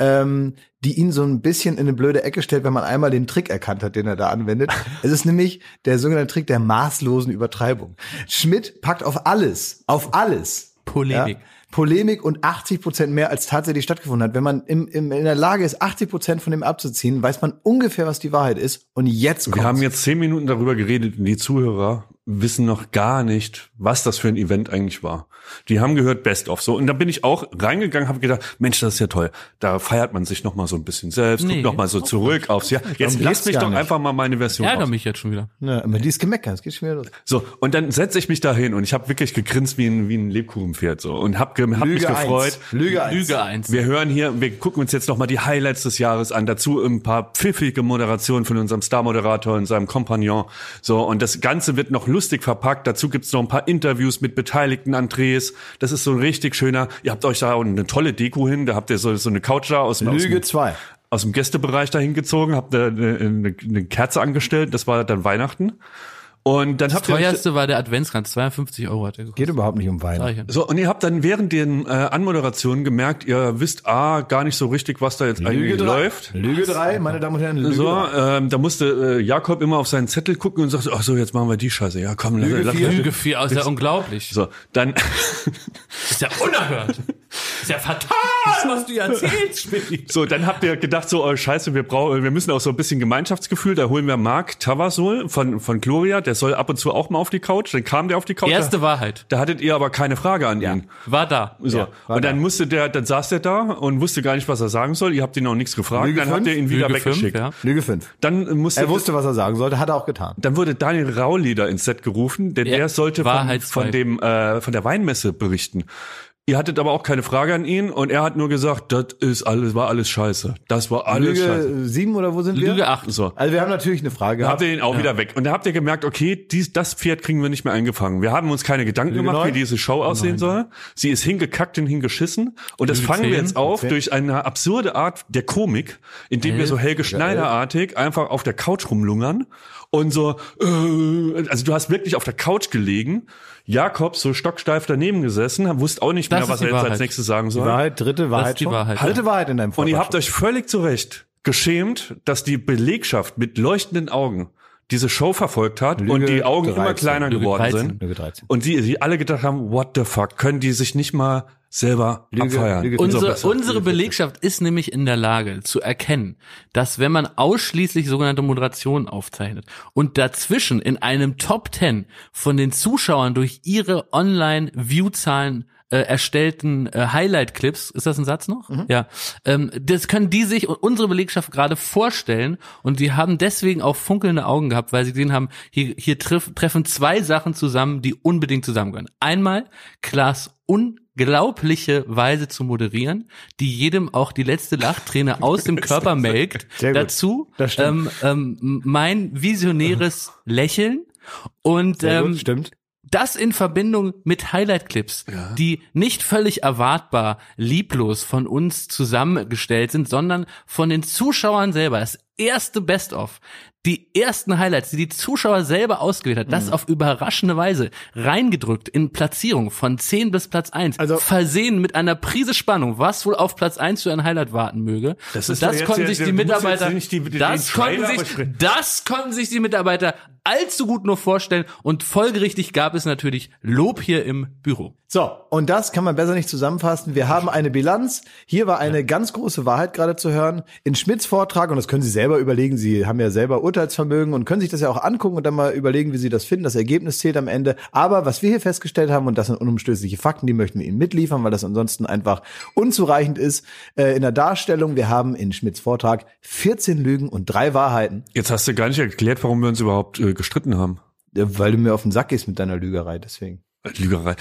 die ihn so ein bisschen in eine blöde Ecke stellt, wenn man einmal den Trick erkannt hat, den er da anwendet. Es ist nämlich der sogenannte Trick der maßlosen Übertreibung. Schmidt packt auf alles Polemik. Ja, Polemik und 80% mehr als tatsächlich stattgefunden hat. Wenn man in der Lage ist, 80% von dem abzuziehen, weiß man ungefähr, was die Wahrheit ist. Und jetzt kommt's. Wir haben jetzt 10 Minuten darüber geredet und die Zuhörer wissen noch gar nicht, was das für ein Event eigentlich war. Die haben gehört Best of so und da bin ich auch reingegangen, habe gedacht, Mensch, das ist ja toll. Da feiert man sich noch mal so ein bisschen selbst, guckt noch mal so zurück aufs Jahr. Jetzt lest mich doch einfach mal meine Version Ärgere auf. mich jetzt schon wieder. Ja, aber die ist gemeckert, es geht schon wieder los. So, und dann setze ich mich da hin und ich habe wirklich gegrinst wie ein Lebkuchenpferd so und hab mich gefreut. Lüge 1. Wir hören hier, wir gucken uns jetzt noch mal die Highlights des Jahres an, dazu ein paar pfiffige Moderationen von unserem Star-Moderator und seinem Kompagnon. So, und das Ganze wird noch lustig verpackt. Dazu gibt's noch ein paar Interviews mit beteiligten Andres. Das ist so ein richtig schöner, ihr habt euch da auch eine tolle Deko hin, da habt ihr so eine Couch da aus dem Gästebereich dahin gezogen, habt ihr eine Kerze angestellt, das war dann Weihnachten. Und dann das teuerste war der Adventskranz, 52 € hat er gekostet. Geht überhaupt nicht um Weihnachten. So, und ihr habt dann während den Anmoderationen gemerkt, ihr wisst gar nicht so richtig, was da jetzt eigentlich läuft. Lüge 3, meine Damen und Herren, Lüge 3. Da musste Jakob immer auf seinen Zettel gucken und sagte, ach so, jetzt machen wir die Scheiße. Ja, komm, Lüge 4, ist ja unglaublich. So, dann ist ja unerhört. Ist ja fatal, was du erzählst, Spitty. So, dann habt ihr gedacht so, oh Scheiße, wir müssen auch so ein bisschen Gemeinschaftsgefühl, da holen wir Marc Tavasol von Gloria, der soll ab und zu auch mal auf die Couch, dann kam der auf die Couch. Erste Wahrheit. Da hattet ihr aber keine Frage an ihn. War da. So. Ja, und dann dann saß der da und wusste gar nicht, was er sagen soll. Ihr habt ihn auch nichts gefragt. Lüge dann 5, habt ihr ihn wieder Lüge 5, weggeschickt. ja. Lüge 5. Dann Er wusste, was er sagen sollte, hat er auch getan. Dann wurde Daniel Raulieder ins Set gerufen, denn der sollte von der Weinmesse berichten. Ihr hattet aber auch keine Frage an ihn und er hat nur gesagt, war alles scheiße. Das war alles scheiße. Lüge 7 oder wo sind wir? Lüge 8. So. Also wir haben natürlich eine Frage gehabt. Habt ihr ihn auch wieder weg. Und da habt ihr gemerkt, okay, das Pferd kriegen wir nicht mehr eingefangen. Wir haben uns keine Gedanken Lüge gemacht, 9? wie diese Show aussehen soll. Sie ist hingekackt und hingeschissen. Und das Lüge fangen wir 10? jetzt auf durch eine absurde Art der Komik, indem wir so Helge Schneider-artig einfach auf der Couch rumlungern. Und so, also du hast wirklich auf der Couch gelegen, Jakob so stocksteif daneben gesessen, wusste auch nicht mehr, was er jetzt als nächstes sagen soll. Die Wahrheit, dritte Wahrheit. Das ist die schon. Wahrheit, Dritte Wahrheit in deinem Vortrag. Und ihr habt euch völlig zu Recht geschämt, dass die Belegschaft mit leuchtenden Augen diese Show verfolgt hat und die Augen 13. immer kleiner Lüge geworden 13. sind. Lüge 13. Und die alle gedacht haben, what the fuck, können die sich nicht mal selber abfeiern? Lüge Unsere Belegschaft ist nämlich in der Lage zu erkennen, dass wenn man ausschließlich sogenannte Moderationen aufzeichnet und dazwischen in einem Top 10 von den Zuschauern durch ihre Online-View-Zahlen erstellten Highlight-Clips, ist das ein Satz noch? Ja. Das können die sich und unsere Belegschaft gerade vorstellen und die haben deswegen auch funkelnde Augen gehabt, weil sie gesehen haben, hier treffen zwei Sachen zusammen, die unbedingt zusammengehören. Einmal Klaas unglaubliche Weise zu moderieren, die jedem auch die letzte Lachträne aus dem Körper melkt. Sehr gut. Dazu Das stimmt. mein visionäres Lächeln und Sehr gut, stimmt. das in Verbindung mit Highlight-Clips, die nicht völlig erwartbar lieblos von uns zusammengestellt sind, sondern von den Zuschauern selber. Das erste Best-of, die ersten Highlights, die Zuschauer selber ausgewählt hat, das auf überraschende Weise reingedrückt in Platzierung von 10 bis Platz 1, Also versehen mit einer Prise Spannung, was wohl auf Platz 1 für ein Highlight warten möge. Das Und ist doch das jetzt konnten der- sich die du musst Mitarbeiter, jetzt nicht das konnten sich die Mitarbeiter allzu gut nur vorstellen und folgerichtig gab es natürlich Lob hier im Büro. So, und das kann man besser nicht zusammenfassen. Wir haben eine Bilanz. Hier war eine ganz große Wahrheit gerade zu hören. In Schmidts Vortrag, und das können Sie selber überlegen, Sie haben ja selber Urteilsvermögen und können sich das ja auch angucken und dann mal überlegen, wie Sie das finden. Das Ergebnis zählt am Ende. Aber was wir hier festgestellt haben, und das sind unumstößliche Fakten, die möchten wir Ihnen mitliefern, weil das ansonsten einfach unzureichend ist in der Darstellung. Wir haben in Schmidts Vortrag 14 Lügen und 3 Wahrheiten. Jetzt hast du gar nicht erklärt, warum wir uns überhaupt gestritten haben. Weil du mir auf den Sack gehst mit deiner Lügerei, deswegen. Lügerei.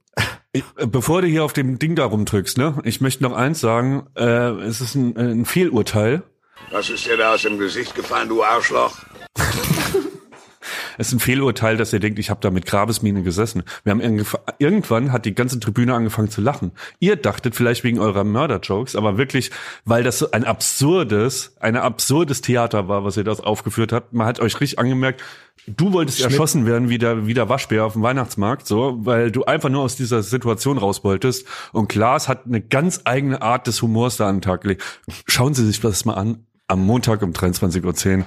Bevor du hier auf dem Ding da rumdrückst, ne? Ich möchte noch eins sagen, es ist ein Fehlurteil. Was ist dir da aus dem Gesicht gefallen, du Arschloch? Es ist ein Fehlurteil, dass ihr denkt, ich habe da mit Grabesmine gesessen. Wir haben irgendwann hat die ganze Tribüne angefangen zu lachen. Ihr dachtet vielleicht wegen eurer Mörder-Jokes, aber wirklich, weil das so ein absurdes Theater war, was ihr da aufgeführt habt. Man hat euch richtig angemerkt, du wolltest erschossen werden wie der Waschbär auf dem Weihnachtsmarkt, so, weil du einfach nur aus dieser Situation raus wolltest. Und Klaas hat eine ganz eigene Art des Humors da an den Tag gelegt. Schauen Sie sich das mal an. Am Montag um 23:10 Uhr.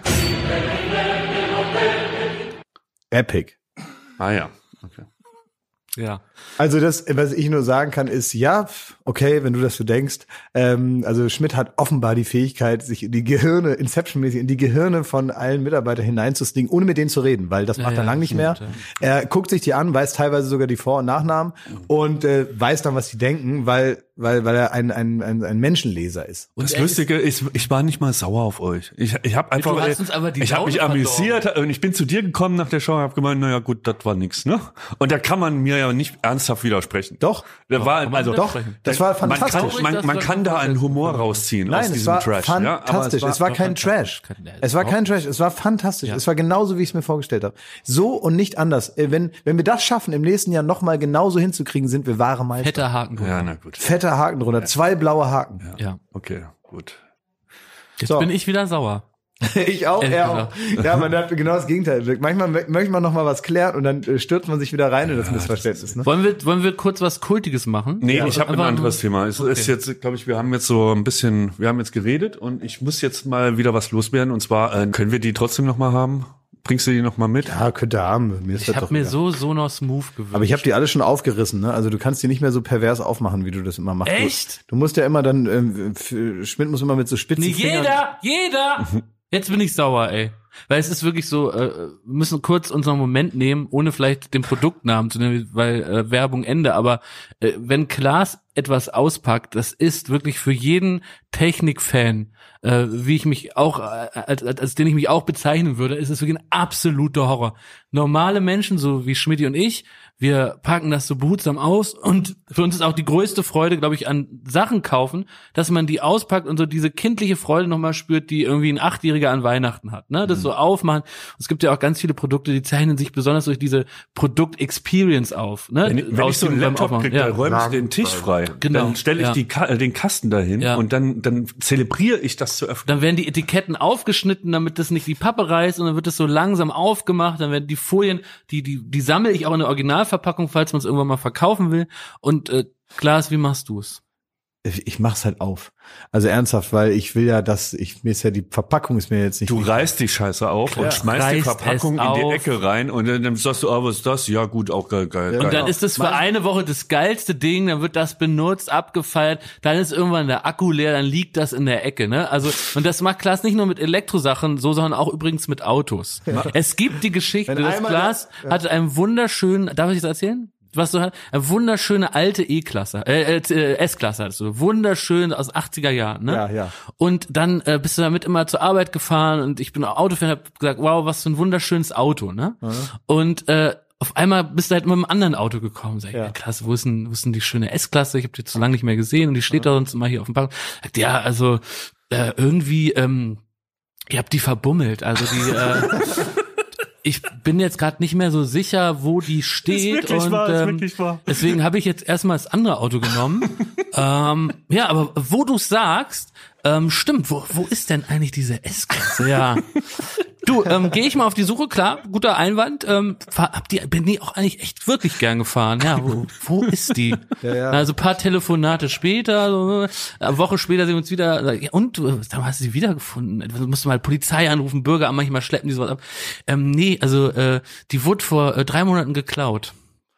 Epic. Ah ja, okay. Ja. Also das, was ich nur sagen kann, ist, ja, okay, wenn du das so denkst. Also Schmidt hat offenbar die Fähigkeit, sich in die Gehirne, Inception-mäßig, in die Gehirne von allen Mitarbeitern hineinzusneaken, ohne mit denen zu reden, weil das macht er lang nicht mehr. Er guckt sich die an, weiß teilweise sogar die Vor- und Nachnamen und weiß dann, was die denken, weil er ein Menschenleser ist. Und das Lustige ist, ich war nicht mal sauer auf euch. Ich habe einfach, Du hast uns aber die ich habe mich Laune amüsiert und ich bin zu dir gekommen nach der Show und habe gemeint, naja gut, das war nix, ne? Und da kann man mir ja nicht ernsthaft widersprechen. Doch. Da war, kann man also widersprechen. Das war fantastisch. Man kann da einen Humor rausziehen Nein, aus es diesem war Trash. fantastisch. Ja, aber es war kein Trash. Es war kein Trash. Es war fantastisch. Ja. Es war genauso, wie ich es mir vorgestellt habe. So und nicht anders. Wenn wir das schaffen, im nächsten Jahr nochmal genauso hinzukriegen, sind wir wahre Meister. Fetter Haken drunter. ja, na gut. Fetter Haken drunter. 2 blaue Haken. Ja. Okay, gut. Jetzt So. bin ich wieder sauer. Ich auch, er auch. Ja, man hat genau das Gegenteil. Manchmal möchte man noch mal was klären und dann stürzt man sich wieder rein in das Missverständnis. Ne? Wollen wir kurz was Kultiges machen? Nee, ich habe ein Einfach anderes Thema. Es ist jetzt, glaube ich, wir haben jetzt geredet und ich muss jetzt mal wieder was loswerden. Und zwar, können wir die trotzdem noch mal haben? Bringst du die noch mal mit? Ja, könnte er haben. Mir ist Ich das habe doch mir egal. so Sonos Move gewünscht. Aber ich habe die alle schon aufgerissen, ne? Also du kannst die nicht mehr so pervers aufmachen, wie du das immer machst. Echt? Du musst ja immer dann, Schmidt muss immer mit so spitzen Nee, Fingern. jeder! Jetzt bin ich sauer, ey. Weil es ist wirklich so, wir müssen kurz unseren Moment nehmen, ohne vielleicht den Produktnamen zu nennen, weil Werbung Ende. Aber wenn Klaas etwas auspackt, das ist wirklich für jeden Technikfan, wie ich mich auch, als den ich mich auch bezeichnen würde, ist es wirklich ein absoluter Horror. Normale Menschen, so wie Schmidti und ich, wir packen das so behutsam aus und für uns ist auch die größte Freude, glaube ich, an Sachen kaufen, dass man die auspackt und so diese kindliche Freude nochmal spürt, die irgendwie ein 8-Jähriger an Weihnachten hat, ne? Das so aufmachen. Und es gibt ja auch ganz viele Produkte, die zeichnen sich besonders durch diese Produkt-Experience auf, ne? Wenn ich so einen Laptop kriege, dann räume ich den Tisch frei. Genau. Dann stelle ich den Kasten dahin und dann zelebriere ich das zu öffnen. Dann werden die Etiketten aufgeschnitten, damit das nicht die Pappe reißt und dann wird das so langsam aufgemacht, dann werden die Folien, die sammle ich auch in der Originalverpackung, falls man es irgendwann mal verkaufen will. Und Klaas, wie machst du es? Ich mach's halt auf. Also ernsthaft, weil ich will ja, mir ist ja die Verpackung ist mir jetzt nicht. Du wichtig. reißt die Scheiße auf und schmeißt die Reißt Verpackung es in die auf. Ecke rein und dann sagst du, was ist das? Ja gut, auch geil. Und dann ist es für eine Woche das geilste Ding, dann wird das benutzt, abgefeiert, dann ist irgendwann der Akku leer, dann liegt das in der Ecke, ne? Also, und das macht Klaas nicht nur mit Elektrosachen so, sondern auch übrigens mit Autos. Ja. Es gibt die Geschichte, Wenn dass einmal Klaas hatte einen wunderschönen, darf ich das erzählen? Was du hast, eine wunderschöne alte S-Klasse hattest du, wunderschön aus 80er Jahren, ne? Ja. Und dann bist du damit immer zur Arbeit gefahren und ich bin auch Autofan, hab gesagt, wow, was für ein wunderschönes Auto, ne? Ja. Und auf einmal bist du halt mit einem anderen Auto gekommen. Sag ich, ja, klasse, wo ist denn die schöne S-Klasse? Ich habe die jetzt so lange nicht mehr gesehen und die steht da sonst immer hier auf dem Park. Sagt, ja, also irgendwie, ihr habt die verbummelt, also die ich bin jetzt gerade nicht mehr so sicher, wo die steht ist wirklich wahr. Deswegen habe ich jetzt erstmal das andere Auto genommen. Ja, aber wo du sagst, stimmt, wo ist denn eigentlich diese S-Klasse? Ja. Du, gehe ich mal auf die Suche, klar, guter Einwand. Bin die auch eigentlich echt wirklich gern gefahren. Ja, wo ist die? Ja. Also ein paar Telefonate später, so, eine Woche später sehen wir uns wieder. Ja, und da hast du sie wiedergefunden. Du musst mal Polizei anrufen, Bürger, manchmal schleppen die sowas ab. Nee, also die wurde vor 3 Monaten geklaut.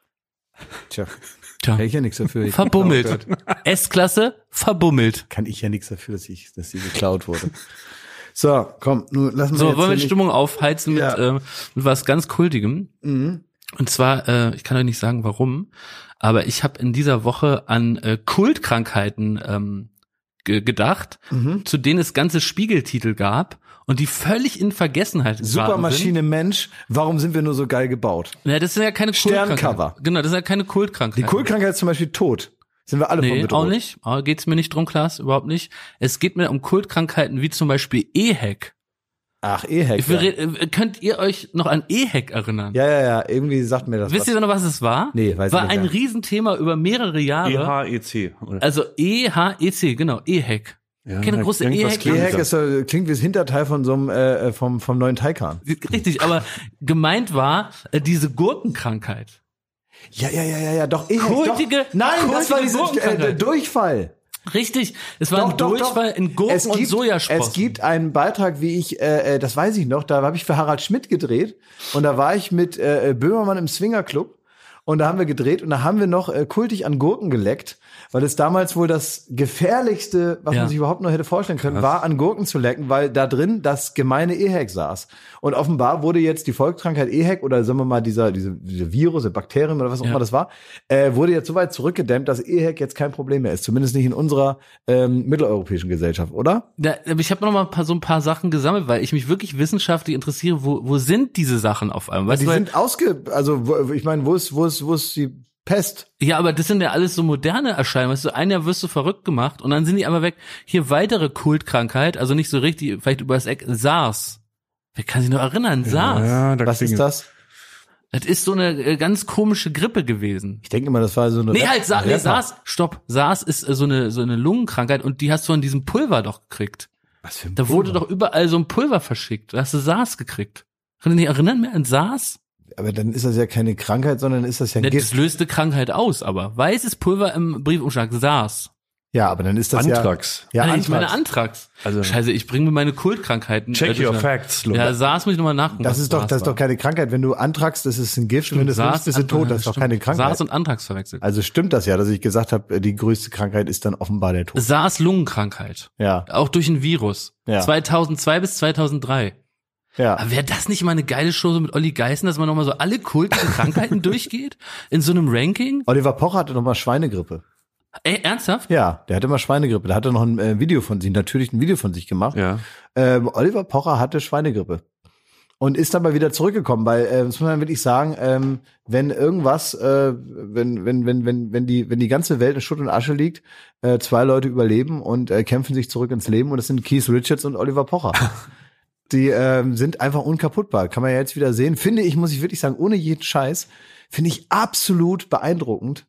Tja. Kann ich ja nichts dafür. Verbummelt. S-Klasse, verbummelt. Kann ich ja nichts dafür, dass sie geklaut wurde. So, komm, nun lass mal. So, wollen wir die Stimmung aufheizen mit was ganz Kultigem. Mhm. Und zwar, ich kann euch nicht sagen, warum, aber ich habe in dieser Woche an Kultkrankheiten gedacht, zu denen es ganze Spiegeltitel gab und die völlig in Vergessenheit Supermaschine sind. Mensch, warum sind wir nur so geil gebaut? Ja, das sind ja keine Kultkrankheiten. Sterncover. Genau, das sind ja keine Kultkrankheiten. Die Kultkrankheit ist zum Beispiel tot. Sind wir alle von bedroht? Auch nicht. Geht's mir nicht drum, Klaas, überhaupt nicht. Es geht mir um Kultkrankheiten wie zum Beispiel EHEC. Ach, E-Hack. Könnt ihr euch noch an E-Hack erinnern? Ja, irgendwie sagt mir das Wisst ihr noch, was es war? Nee, weiß ich war nicht ein mehr. Riesenthema über mehrere Jahre. EHEC. Oder? Also EHEC, genau, E-Hack. Ja, Keine große irgendwas E-Hack. E-Hack ist so, klingt wie das Hinterteil von so einem, vom neuen Taycan. Richtig, aber gemeint war diese Gurkenkrankheit. Ja, doch, E-Hack. Kultige- doch. Nein, das war kultige diese Gurkenkrankheit. Durchfall. Richtig, es war ein Durchfall in Gurken und Sojasprossen. Es gibt einen Beitrag, wie ich, das weiß ich noch, da habe ich für Harald Schmidt gedreht und da war ich mit Böhmermann im Swingerclub und da haben wir gedreht und da haben wir noch kultig an Gurken geleckt, weil es damals wohl das gefährlichste, was man sich überhaupt nur hätte vorstellen können, war an Gurken zu lecken, weil da drin das gemeine EHEC saß. Und offenbar wurde jetzt die Volkskrankheit EHEC oder sagen wir mal diese Virus, Bakterien oder was auch immer das war, wurde jetzt so weit zurückgedämmt, dass EHEC jetzt kein Problem mehr ist. Zumindest nicht in unserer mitteleuropäischen Gesellschaft, oder? Ja, aber ich habe noch mal ein paar Sachen gesammelt, weil ich mich wirklich wissenschaftlich interessiere, wo sind diese Sachen auf einmal? Weißt Die du, sind ich meine, wo ist die Pest? ja, aber das sind ja alles so moderne Erscheinungen. Weißt du, ein Jahr wirst du verrückt gemacht und dann sind die aber weg. Hier weitere Kultkrankheit, also nicht so richtig, vielleicht über das Eck, SARS. Wer kann sich noch erinnern? SARS. Ja, da Was ist das? Das ist so eine ganz komische Grippe gewesen. Ich denke immer, das war so eine SARS, stopp. SARS ist so eine Lungenkrankheit und die hast du an diesem Pulver doch gekriegt. Was für ein Da wurde doch überall so ein Pulver verschickt. Da hast du SARS gekriegt. Kann du dich erinnern mehr an SARS? Aber dann ist das ja keine Krankheit, sondern ist das ja ein Ja, Gift. das löste Krankheit aus, aber weißes Pulver im Briefumschlag, SARS. Ja, aber dann ist das Anthrax. ja Ich meine Anthrax. Anthrax. Also- Scheiße, ich bringe mir meine Kultkrankheiten. Check your durcheinander. facts, Lothar. Ja, SARS muss ich nochmal nachgucken. Das was ist doch war. keine Krankheit. Wenn du Anthrax, das ist ein Gift. Wenn du das nimmst, bist du tot. Das ist doch keine Krankheit. SARS und Anthrax verwechselt. Also stimmt das ja, dass ich gesagt habe, die größte Krankheit ist dann offenbar der Tod. SARS-Lungenkrankheit. Ja, Auch durch ein Virus. Ja. 2002 bis 2003. ja. Aber wäre das nicht mal eine geile Show so mit Olli Geißen, dass man nochmal so alle kultigen Krankheiten durchgeht? In so einem Ranking? Oliver Pocher hatte noch mal Schweinegrippe. Ey, ernsthaft? Ja, der hatte mal Schweinegrippe. Da hat er noch ein Video von sich gemacht. Ja. Oliver Pocher hatte Schweinegrippe. Und ist dann mal wieder zurückgekommen, weil, das muss man wirklich sagen, wenn irgendwas, wenn die ganze Welt in Schutt und Asche liegt, 2 Leute überleben und kämpfen sich zurück ins Leben und das sind Keith Richards und Oliver Pocher. Die sind einfach unkaputtbar. Kann man ja jetzt wieder sehen. Finde ich, muss ich wirklich sagen, ohne jeden Scheiß, finde ich absolut beeindruckend,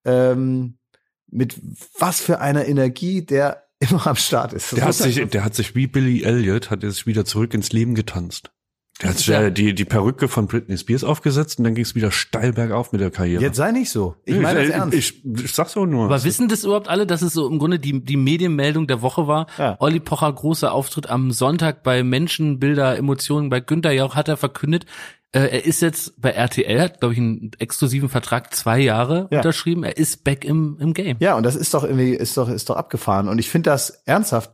mit was für einer Energie der immer am Start ist. Der hat sich wie Billy Elliot, hat er sich wieder zurück ins Leben getanzt. Der hat sich die Perücke von Britney Spears aufgesetzt und dann ging es wieder steil bergauf mit der Karriere. Jetzt sei nicht so. Ich meine das ernst. Ich sag's auch nur. Aber wissen das überhaupt alle, dass es so im Grunde die Medienmeldung der Woche war? Ja. Olli Pocher, großer Auftritt am Sonntag bei Menschen, Bilder, Emotionen, bei Günther Jauch hat er verkündet, er ist jetzt bei RTL, hat, glaube ich, einen exklusiven Vertrag 2 Jahre unterschrieben. Er ist back im Game. Ja, und das ist doch irgendwie, ist doch abgefahren. Und ich finde das ernsthaft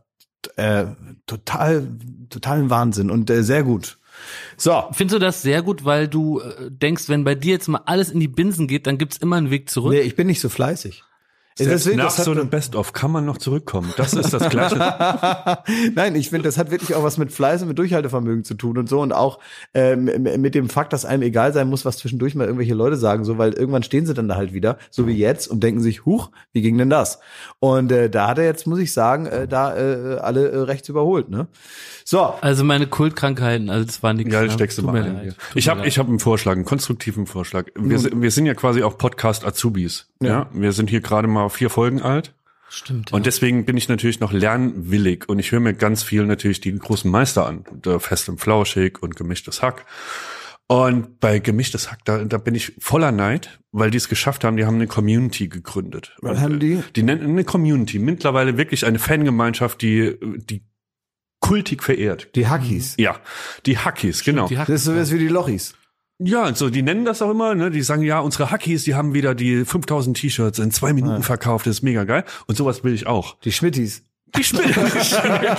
totalen Wahnsinn und sehr gut. So. Findest du das sehr gut, weil du denkst, wenn bei dir jetzt mal alles in die Binsen geht, dann gibt's immer einen Weg zurück? Nee, ich bin nicht so fleißig. Selbst nach das hat- so einem Best-of kann man noch zurückkommen. Das ist das Gleiche. Nein, ich finde, das hat wirklich auch was mit Fleiß und mit Durchhaltevermögen zu tun und so und auch mit dem Fakt, dass einem egal sein muss, was zwischendurch mal irgendwelche Leute sagen, so, weil irgendwann stehen sie dann da halt wieder, so wie jetzt und denken sich, huch, wie ging denn das? Und da hat er jetzt, muss ich sagen, alle rechts überholt, ne? So. Also meine Kultkrankheiten, also das waren nichts. Ja, steckst du Tut mal mir ein. leid. Ich habe einen Vorschlag, einen konstruktiven Vorschlag. Wir sind ja quasi auch Podcast-Azubis. Ja. Wir sind hier gerade mal 4 Folgen alt. Stimmt. Und deswegen bin ich natürlich noch lernwillig und ich höre mir ganz viel natürlich die großen Meister an. Fest und Flauschig und Gemischtes Hack. Und bei Gemischtes Hack, da bin ich voller Neid, weil die es geschafft haben, die haben eine Community gegründet. Was haben die? Die nennen eine Community, mittlerweile wirklich eine Fangemeinschaft, die kultig verehrt. Die Hackies. Ja, die Hackies, genau. Die Das ist so was wie die Lochis. Ja, und so, die nennen das auch immer, ne? Die sagen, ja, unsere Hackies, die haben wieder die 5000 T-Shirts in 2 Minuten verkauft, das ist mega geil. Und sowas will ich auch. Die Schmittis. Die Schmittis.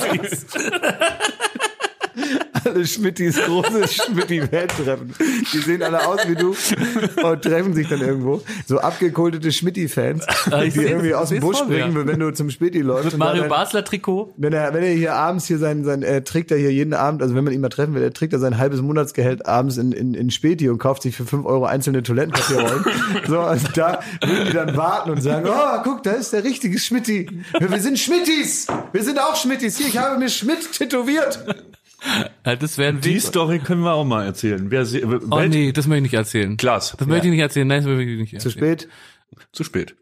Alle Schmittis, große Schmitti-Fan-Treffen. Die sehen alle aus wie du und treffen sich dann irgendwo. So abgekultete Schmitti-Fans, die ich seh's- irgendwie aus dem seh's Busch vor mir. springen, wenn du zum Späti läufst. mit und Mario dann- Basler Trikot. Wenn er hier abends hier trägt er hier jeden Abend, also wenn man ihn mal treffen will, trägt er sein halbes Monatsgehalt abends in Späti und kauft sich für 5 Euro einzelne Toilettenpapierrollen. So, also da würden die dann warten und sagen, oh, guck, da ist der richtige Schmitti. Wir sind Schmittis. Wir sind auch Schmittis. Hier, ich habe mir Schmidt tätowiert. Das wäre ein Die Weg. Story können wir auch mal erzählen. Oh nee, das möchte ich nicht erzählen. Klaas. Das möchte ich nicht erzählen. Nein, das möchte ich nicht erzählen. Zu spät? Zu spät.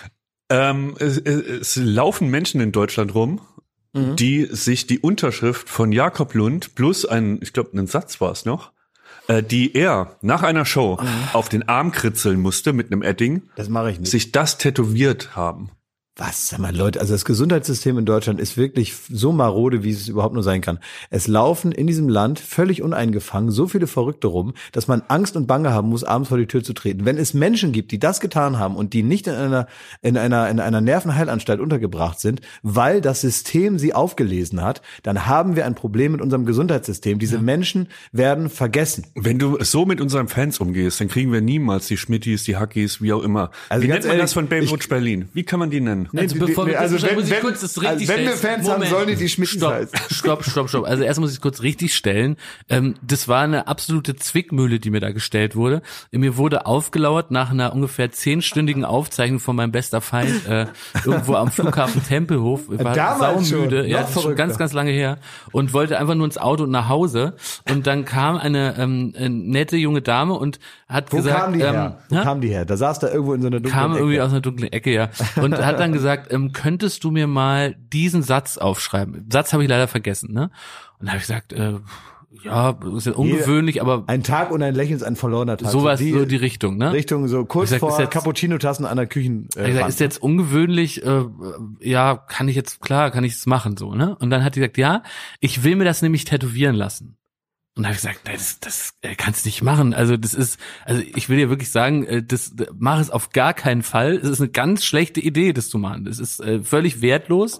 Es laufen Menschen in Deutschland rum, die sich die Unterschrift von Jakob Lund plus einen Satz war es noch, die er nach einer Show auf den Arm kritzeln musste mit einem Edding, Das mache ich nicht. sich das tätowiert haben. Was? Sag mal, Leute, also das Gesundheitssystem in Deutschland ist wirklich so marode, wie es überhaupt nur sein kann. Es laufen in diesem Land völlig uneingefangen so viele Verrückte rum, dass man Angst und Bange haben muss, abends vor die Tür zu treten. Wenn es Menschen gibt, die das getan haben und die nicht in einer Nervenheilanstalt untergebracht sind, weil das System sie aufgelesen hat, dann haben wir ein Problem mit unserem Gesundheitssystem. Diese Menschen werden vergessen. Wenn du so mit unseren Fans umgehst, dann kriegen wir niemals die Schmittis, die Hackies, wie auch immer. Also wie ganz nennt man ehrlich, das von Baywatch Berlin? Wie kann man die nennen? Also bevor wir also muss ich kurz das richtig wenn wir stellen. Fans haben, sollen die Schmittis heißen. Stopp. Also erst muss ich es kurz richtig stellen. Das war eine absolute Zwickmühle, die mir da gestellt wurde. Mir wurde aufgelauert nach einer ungefähr 10-stündigen Aufzeichnung von meinem bester Feind irgendwo am Flughafen Tempelhof. Ich war Damals saumüde, schon. ja, Noch das ist schon verrückter. ganz, ganz lange her und wollte einfach nur ins Auto und nach Hause. Und dann kam eine nette junge Dame und hat Wo gesagt, kam die her? Wo hä? kam die her? Da saß da irgendwo in so einer dunklen Kam irgendwie Ecke. aus einer dunklen Ecke, ja. Und hat dann gesagt, könntest du mir mal diesen Satz aufschreiben? Satz habe ich leider vergessen, ne? Und da habe ich gesagt, ja, ist ja ungewöhnlich, aber Ein Tag und ein Lächeln ist ein verlorener Tag. sowas, So so die Richtung, ne? Richtung so kurz Ich sag, ist vor jetzt- Cappuccino-Tassen an der Küchen. Ich gesagt, ist jetzt ungewöhnlich, ja, kann ich es machen, so, ne? Und dann hat die gesagt, ja, ich will mir das nämlich tätowieren lassen. Und da habe ich gesagt, nein, das kannst du nicht machen. Also ich will dir wirklich sagen, mach es auf gar keinen Fall. Es ist eine ganz schlechte Idee, das zu machen. Das ist völlig wertlos.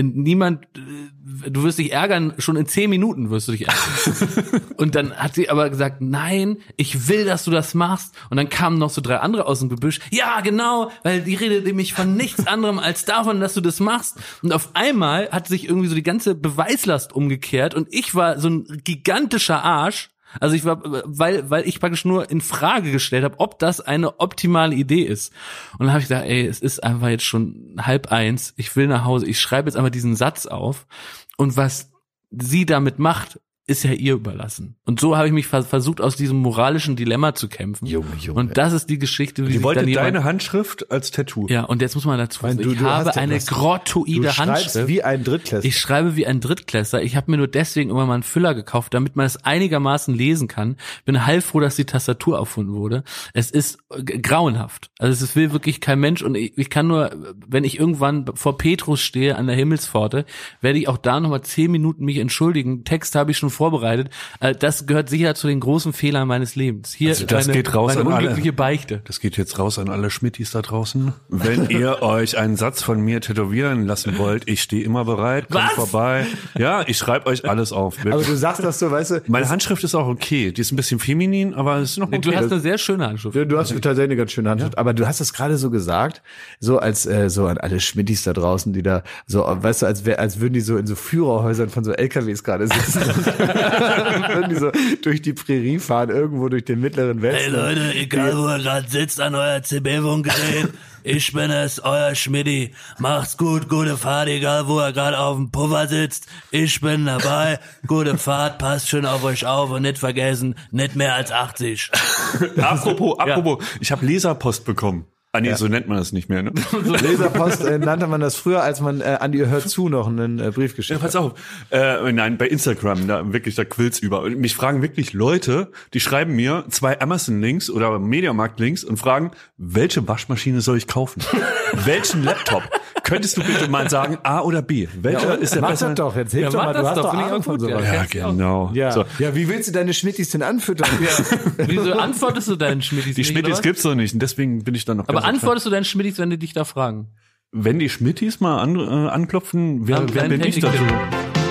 Du wirst dich ärgern, schon in 10 Minuten wirst du dich ärgern. Und dann hat sie aber gesagt, nein, ich will, dass du das machst. Und dann kamen noch so 3 andere aus dem Gebüsch. Ja, genau, weil die redet nämlich von nichts anderem als davon, dass du das machst. Und auf einmal hat sich irgendwie so die ganze Beweislast umgekehrt und ich war so ein gigantischer Arsch. Also ich war, weil ich praktisch nur in Frage gestellt habe, ob das eine optimale Idee ist. Und dann habe ich gedacht, ey, es ist einfach jetzt schon 12:30, ich will nach Hause, ich schreibe jetzt einfach diesen Satz auf. Und was sie damit macht, ist ja ihr überlassen. Und so habe ich mich versucht, aus diesem moralischen Dilemma zu kämpfen. Junge. Und das ist die Geschichte, wie Die sich wollte dann jemand... deine Handschrift als Tattoo. Ja, und jetzt muss man dazu sagen, Du ich habe hast ja eine was. grottoide Du schreibst Handschrift. wie ein Drittklässler. Ich schreibe wie ein Drittklässler. Ich habe mir nur deswegen immer mal einen Füller gekauft, damit man es einigermaßen lesen kann. Bin heilfroh, dass die Tastatur erfunden wurde. Es ist grauenhaft. Also es will wirklich kein Mensch. Und ich kann nur, wenn ich irgendwann vor Petrus stehe an der Himmelspforte, werde ich auch da nochmal 10 Minuten mich entschuldigen. Text habe ich schon vorbereitet. Das gehört sicher zu den großen Fehlern meines Lebens. Hier Also das geht raus meine an alle. unglückliche Beichte. Das geht jetzt raus an alle Schmittis da draußen. Wenn ihr euch einen Satz von mir tätowieren lassen wollt, ich stehe immer bereit, kommt Was? vorbei. Ja, ich schreibe euch alles auf. Aber Wirklich. du sagst das so, weißt du, Meine Handschrift ist auch okay. Die ist ein bisschen feminin, aber es ist noch okay. Du hast eine sehr schöne Handschrift. du hast tatsächlich eine ganz schöne Handschrift, aber du hast das gerade so gesagt, so als so an alle Schmittis da draußen, die da so, weißt du, als würden die so in so Führerhäusern von so LKWs gerade sitzen. Würden die so durch die Prärie fahren, irgendwo durch den mittleren Westen. Hey Leute, egal wo ihr gerade sitzt an euer CB-Funkgerät, ich bin es, euer Schmidti. Macht's gut, gute Fahrt, egal wo ihr gerade auf dem Puffer sitzt. Ich bin dabei, gute Fahrt, passt schön auf euch auf und nicht vergessen, nicht mehr als 80. Apropos, ich habe Leserpost bekommen. Ah nee, so nennt man das nicht mehr, ne? Leserpost nannte man das früher, als man an die Hört zu noch einen Brief Ja, geschickt pass auf. Nein, bei Instagram, da quillt's über. Und mich fragen wirklich Leute, die schreiben mir 2 Amazon-Links oder Mediamarkt-Links und fragen, welche Waschmaschine soll ich kaufen? Welchen Laptop? Könntest du bitte mal sagen, A oder B? Welcher ist der Mach besser? das doch, jetzt hilf Ja, doch mach mal, du das hast doch, doch finde ich Ahnung auch von gut, sowas. Ja, genau. Ja. So. Ja, wie willst du deine Schmittis denn anfüttern? Wieso antwortest du deinen Schmittis Die nicht, oder Schmittis was? gibt's doch nicht und deswegen bin ich dann noch Aber ganz antwortest du deinen Schmittis, wenn die dich da fragen? Wenn die Schmittis mal anklopfen, wer bin kleinen ich dazu? Techniktipp.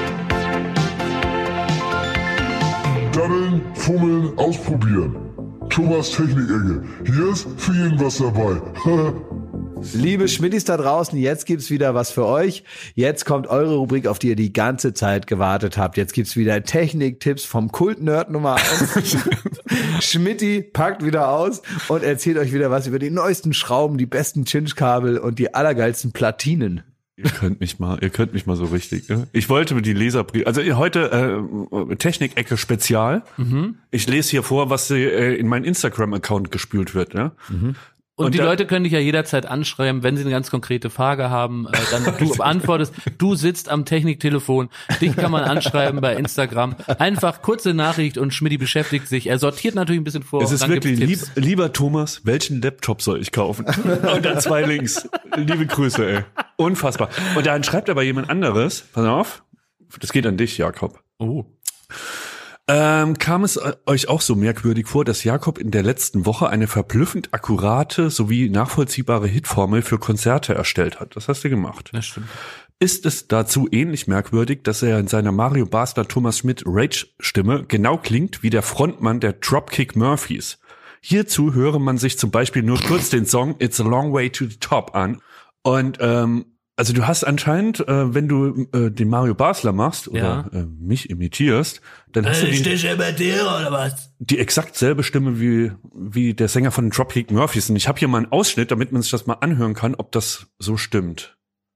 Daddeln, fummeln, ausprobieren. Thomas Technik-Ecke. Hier ist für jeden was dabei. Liebe Schmittis da draußen, jetzt gibt's wieder was für euch. Jetzt kommt eure Rubrik, auf die ihr die ganze Zeit gewartet habt. Jetzt gibt's wieder Technik-Tipps vom Kult-Nerd Nummer 1. Schmitti packt wieder aus und erzählt euch wieder was über die neuesten Schrauben, die besten Cinch-Kabel und die allergeilsten Platinen. Ihr könnt mich mal so richtig. Ne? Ich wollte mit die Leserbriefe, also heute Technik-Ecke Spezial. Ich lese hier vor, was in meinen Instagram-Account gespült wird. Ne? Und die Leute können dich ja jederzeit anschreiben, wenn sie eine ganz konkrete Frage haben, dann du beantwortest, du sitzt am Techniktelefon, dich kann man anschreiben bei Instagram. Einfach kurze Nachricht und Schmidti beschäftigt sich. Er sortiert natürlich ein bisschen vor. Es ist dann wirklich gibt's Tipps. lieber Thomas, welchen Laptop soll ich kaufen? Und dann 2 Links. Liebe Grüße, ey. Unfassbar. Und dann schreibt aber jemand anderes, pass auf, das geht an dich, Jakob. Oh. Kam es euch auch so merkwürdig vor, dass Jakob in der letzten Woche eine verblüffend akkurate sowie nachvollziehbare Hitformel für Konzerte erstellt hat? Das hast du gemacht. Das stimmt. Ist es dazu ähnlich merkwürdig, dass er in seiner Mario Basler Thomas Schmidt Rage-Stimme genau klingt wie der Frontmann der Dropkick Murphys? Hierzu höre man sich zum Beispiel nur kurz den Song It's a Long Way to the Top an. Und also du hast anscheinend, wenn du den Mario Basler machst oder mich imitierst, dann hast du Ich dich imitiere oder was? die exakt selbe Stimme wie der Sänger von den Dropkick Murphys. Und ich habe hier mal einen Ausschnitt, damit man sich das mal anhören kann, ob das so stimmt.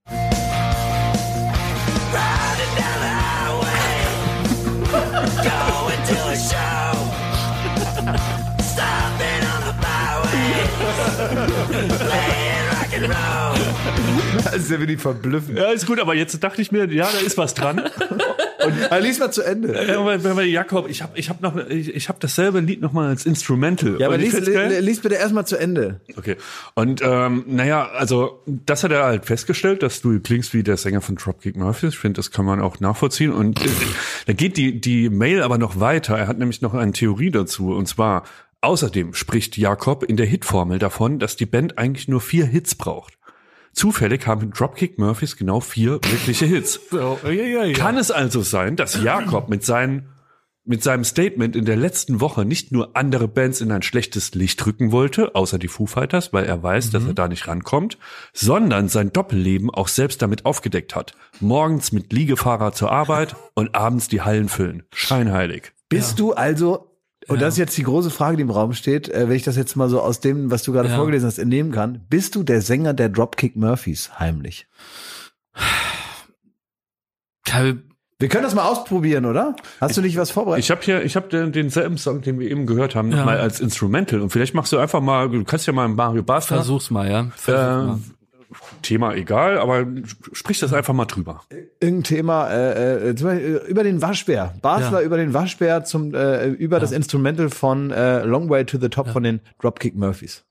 Das ist ja wirklich verblüffend. Ja, ist gut, aber jetzt dachte ich mir, ja, da ist was dran. Lies mal zu Ende. Jakob, ich hab dasselbe Lied nochmal als Instrumental. Ja, aber Und ich find's geil. lies bitte erstmal zu Ende. Okay. Und naja, also das hat er halt festgestellt, dass du klingst wie der Sänger von Dropkick Murphys. Ich finde, das kann man auch nachvollziehen. Und da geht die Mail aber noch weiter. Er hat nämlich noch eine Theorie dazu. Und zwar, außerdem spricht Jakob in der Hitformel davon, dass die Band eigentlich nur 4 Hits braucht. Zufällig haben Dropkick Murphys genau 4 wirkliche Hits. Kann es also sein, dass Jakob mit seinem Statement in der letzten Woche nicht nur andere Bands in ein schlechtes Licht rücken wollte, außer die Foo Fighters, weil er weiß, dass er da nicht rankommt, sondern sein Doppelleben auch selbst damit aufgedeckt hat. Morgens mit Liegefahrrad zur Arbeit und abends die Hallen füllen. Scheinheilig. Bist du also, und das ist jetzt die große Frage, die im Raum steht, wenn ich das jetzt mal so aus dem, was du gerade vorgelesen hast, entnehmen kann, bist du der Sänger der Dropkick Murphys heimlich? Wir können das mal ausprobieren, oder? Hast du nicht was vorbereitet? Ich habe denselben Song, den wir eben gehört haben, mal als Instrumental. Und vielleicht machst du einfach mal, du kannst ja mal einen Mario Basler. Versuch's mal, ja. Thema egal, aber sprich das einfach mal drüber. Irgendein Thema zum Beispiel über den Waschbär. Basler über den Waschbär über das Instrumental von Long Way to the Top von den Dropkick Murphys.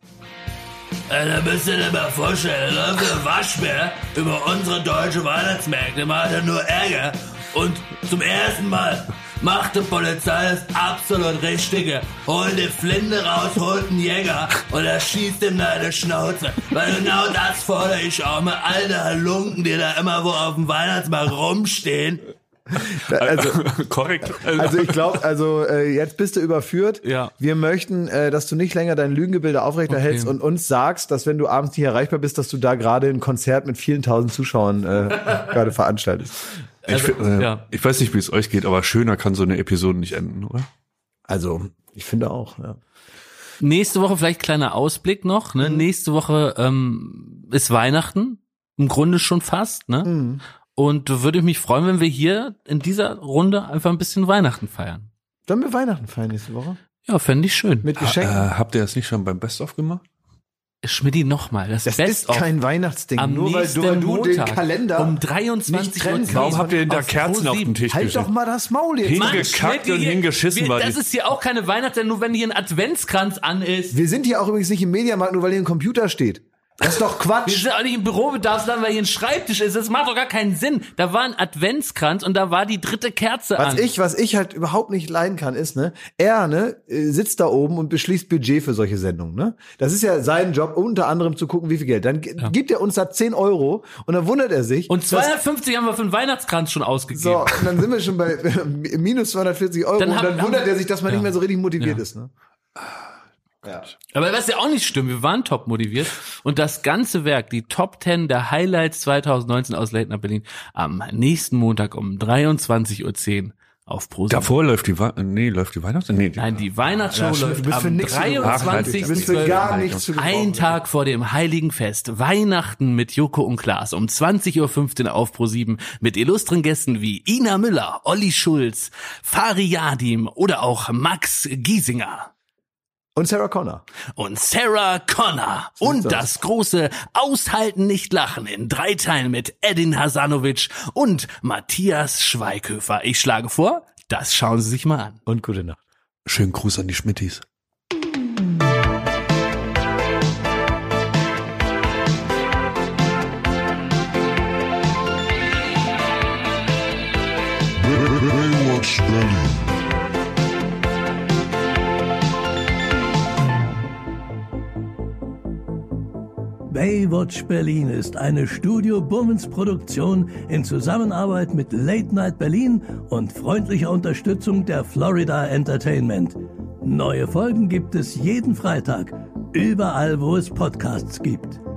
Da müsst ihr dir mal vorstellen, da läuft der Waschbär über unsere deutsche Weihnachtsmärkte, macht er nur Ärger. Und zum ersten Mal macht die Polizei das absolut Richtige. Holt die Flinte raus, holt einen Jäger und er schießt ihm da in die Schnauze. Weil genau das fordere ich auch mal. Alte Halunken, die da immer wo auf dem Weihnachtsmarkt rumstehen. Also, korrekt. Also ich glaube, jetzt bist du überführt. Ja. Wir möchten, dass du nicht länger dein Lügengebilde aufrechterhältst und uns sagst, dass wenn du abends nicht erreichbar bist, dass du da gerade ein Konzert mit vielen tausend Zuschauern gerade veranstaltest. Ich weiß nicht, wie es euch geht, aber schöner kann so eine Episode nicht enden, oder? Also, ich finde auch, ja. Nächste Woche vielleicht kleiner Ausblick noch. Ne? Nächste Woche ist Weihnachten. Im Grunde schon fast. Ne? Und würde ich mich freuen, wenn wir hier in dieser Runde einfach ein bisschen Weihnachten feiern. Sollen wir Weihnachten feiern nächste Woche? Ja, fände ich schön. Mit Geschenken? Habt ihr das nicht schon beim Best-of gemacht? Schmidti, nochmal. Das ist Best-of kein Weihnachtsding. am Nur weil nächsten du Montag den Kalender um nicht 23 Uhr. trennst. Warum habt ihr denn da auf Kerzen auf Pro7? den Tisch Halt gestellt? doch mal das Maul jetzt. Mann, Hingekackt Schmidti, und hingeschissen war das die. ist hier auch keine Weihnachten, nur wenn hier ein Adventskranz an ist. Wir sind hier auch übrigens nicht im Mediamarkt, nur weil hier ein Computer steht. Das ist doch Wir Quatsch. sind auch nicht im Bürobedarfsladen, weil hier ein Schreibtisch ist. Das macht doch gar keinen Sinn. Da war ein Adventskranz und da war die 3. Kerze an. Was ich halt überhaupt nicht leiden kann, ist, er sitzt da oben und beschließt Budget für solche Sendungen, ne? Das ist ja sein Job, unter anderem zu gucken, wie viel Geld. Dann gibt er uns da 10 € und dann wundert er sich. Und 250 haben wir für einen Weihnachtskranz schon ausgegeben. So, und dann sind wir schon bei minus 240 € Dann und dann wundert er sich, dass man ja. nicht mehr so richtig motiviert ist, ne? Aber was ja auch nicht stimmt, wir waren top motiviert und das ganze Werk, die Top 10 der Highlights 2019 aus Late Night Berlin am nächsten Montag um 23:10 Uhr auf ProSieben. Davor läuft die Weihnachts... Nee, Nein, die Weihnachtsshow stimmt, du läuft bist für am nix zu gebrauchen. 23. Du bist für gar nichts zu gebrauchen. Ein Tag vor dem Heiligen Fest, Weihnachten mit Joko und Klaas um 20.15 Uhr auf ProSieben mit illustren Gästen wie Ina Müller, Olli Schulz, Fari Yadim oder auch Max Giesinger. Und Sarah Connor. Und Sarah Connor. Und das große Aushalten nicht lachen in 3 Teilen mit Edin Hasanovic und Matthias Schweighöfer. Ich schlage vor, das schauen Sie sich mal an. Und gute Nacht. Schönen Gruß an die Schmittis. Baywatch Berlin. Baywatch Berlin ist eine Studio Bummens Produktion in Zusammenarbeit mit Late Night Berlin und freundlicher Unterstützung der Florida Entertainment. Neue Folgen gibt es jeden Freitag, überall wo es Podcasts gibt.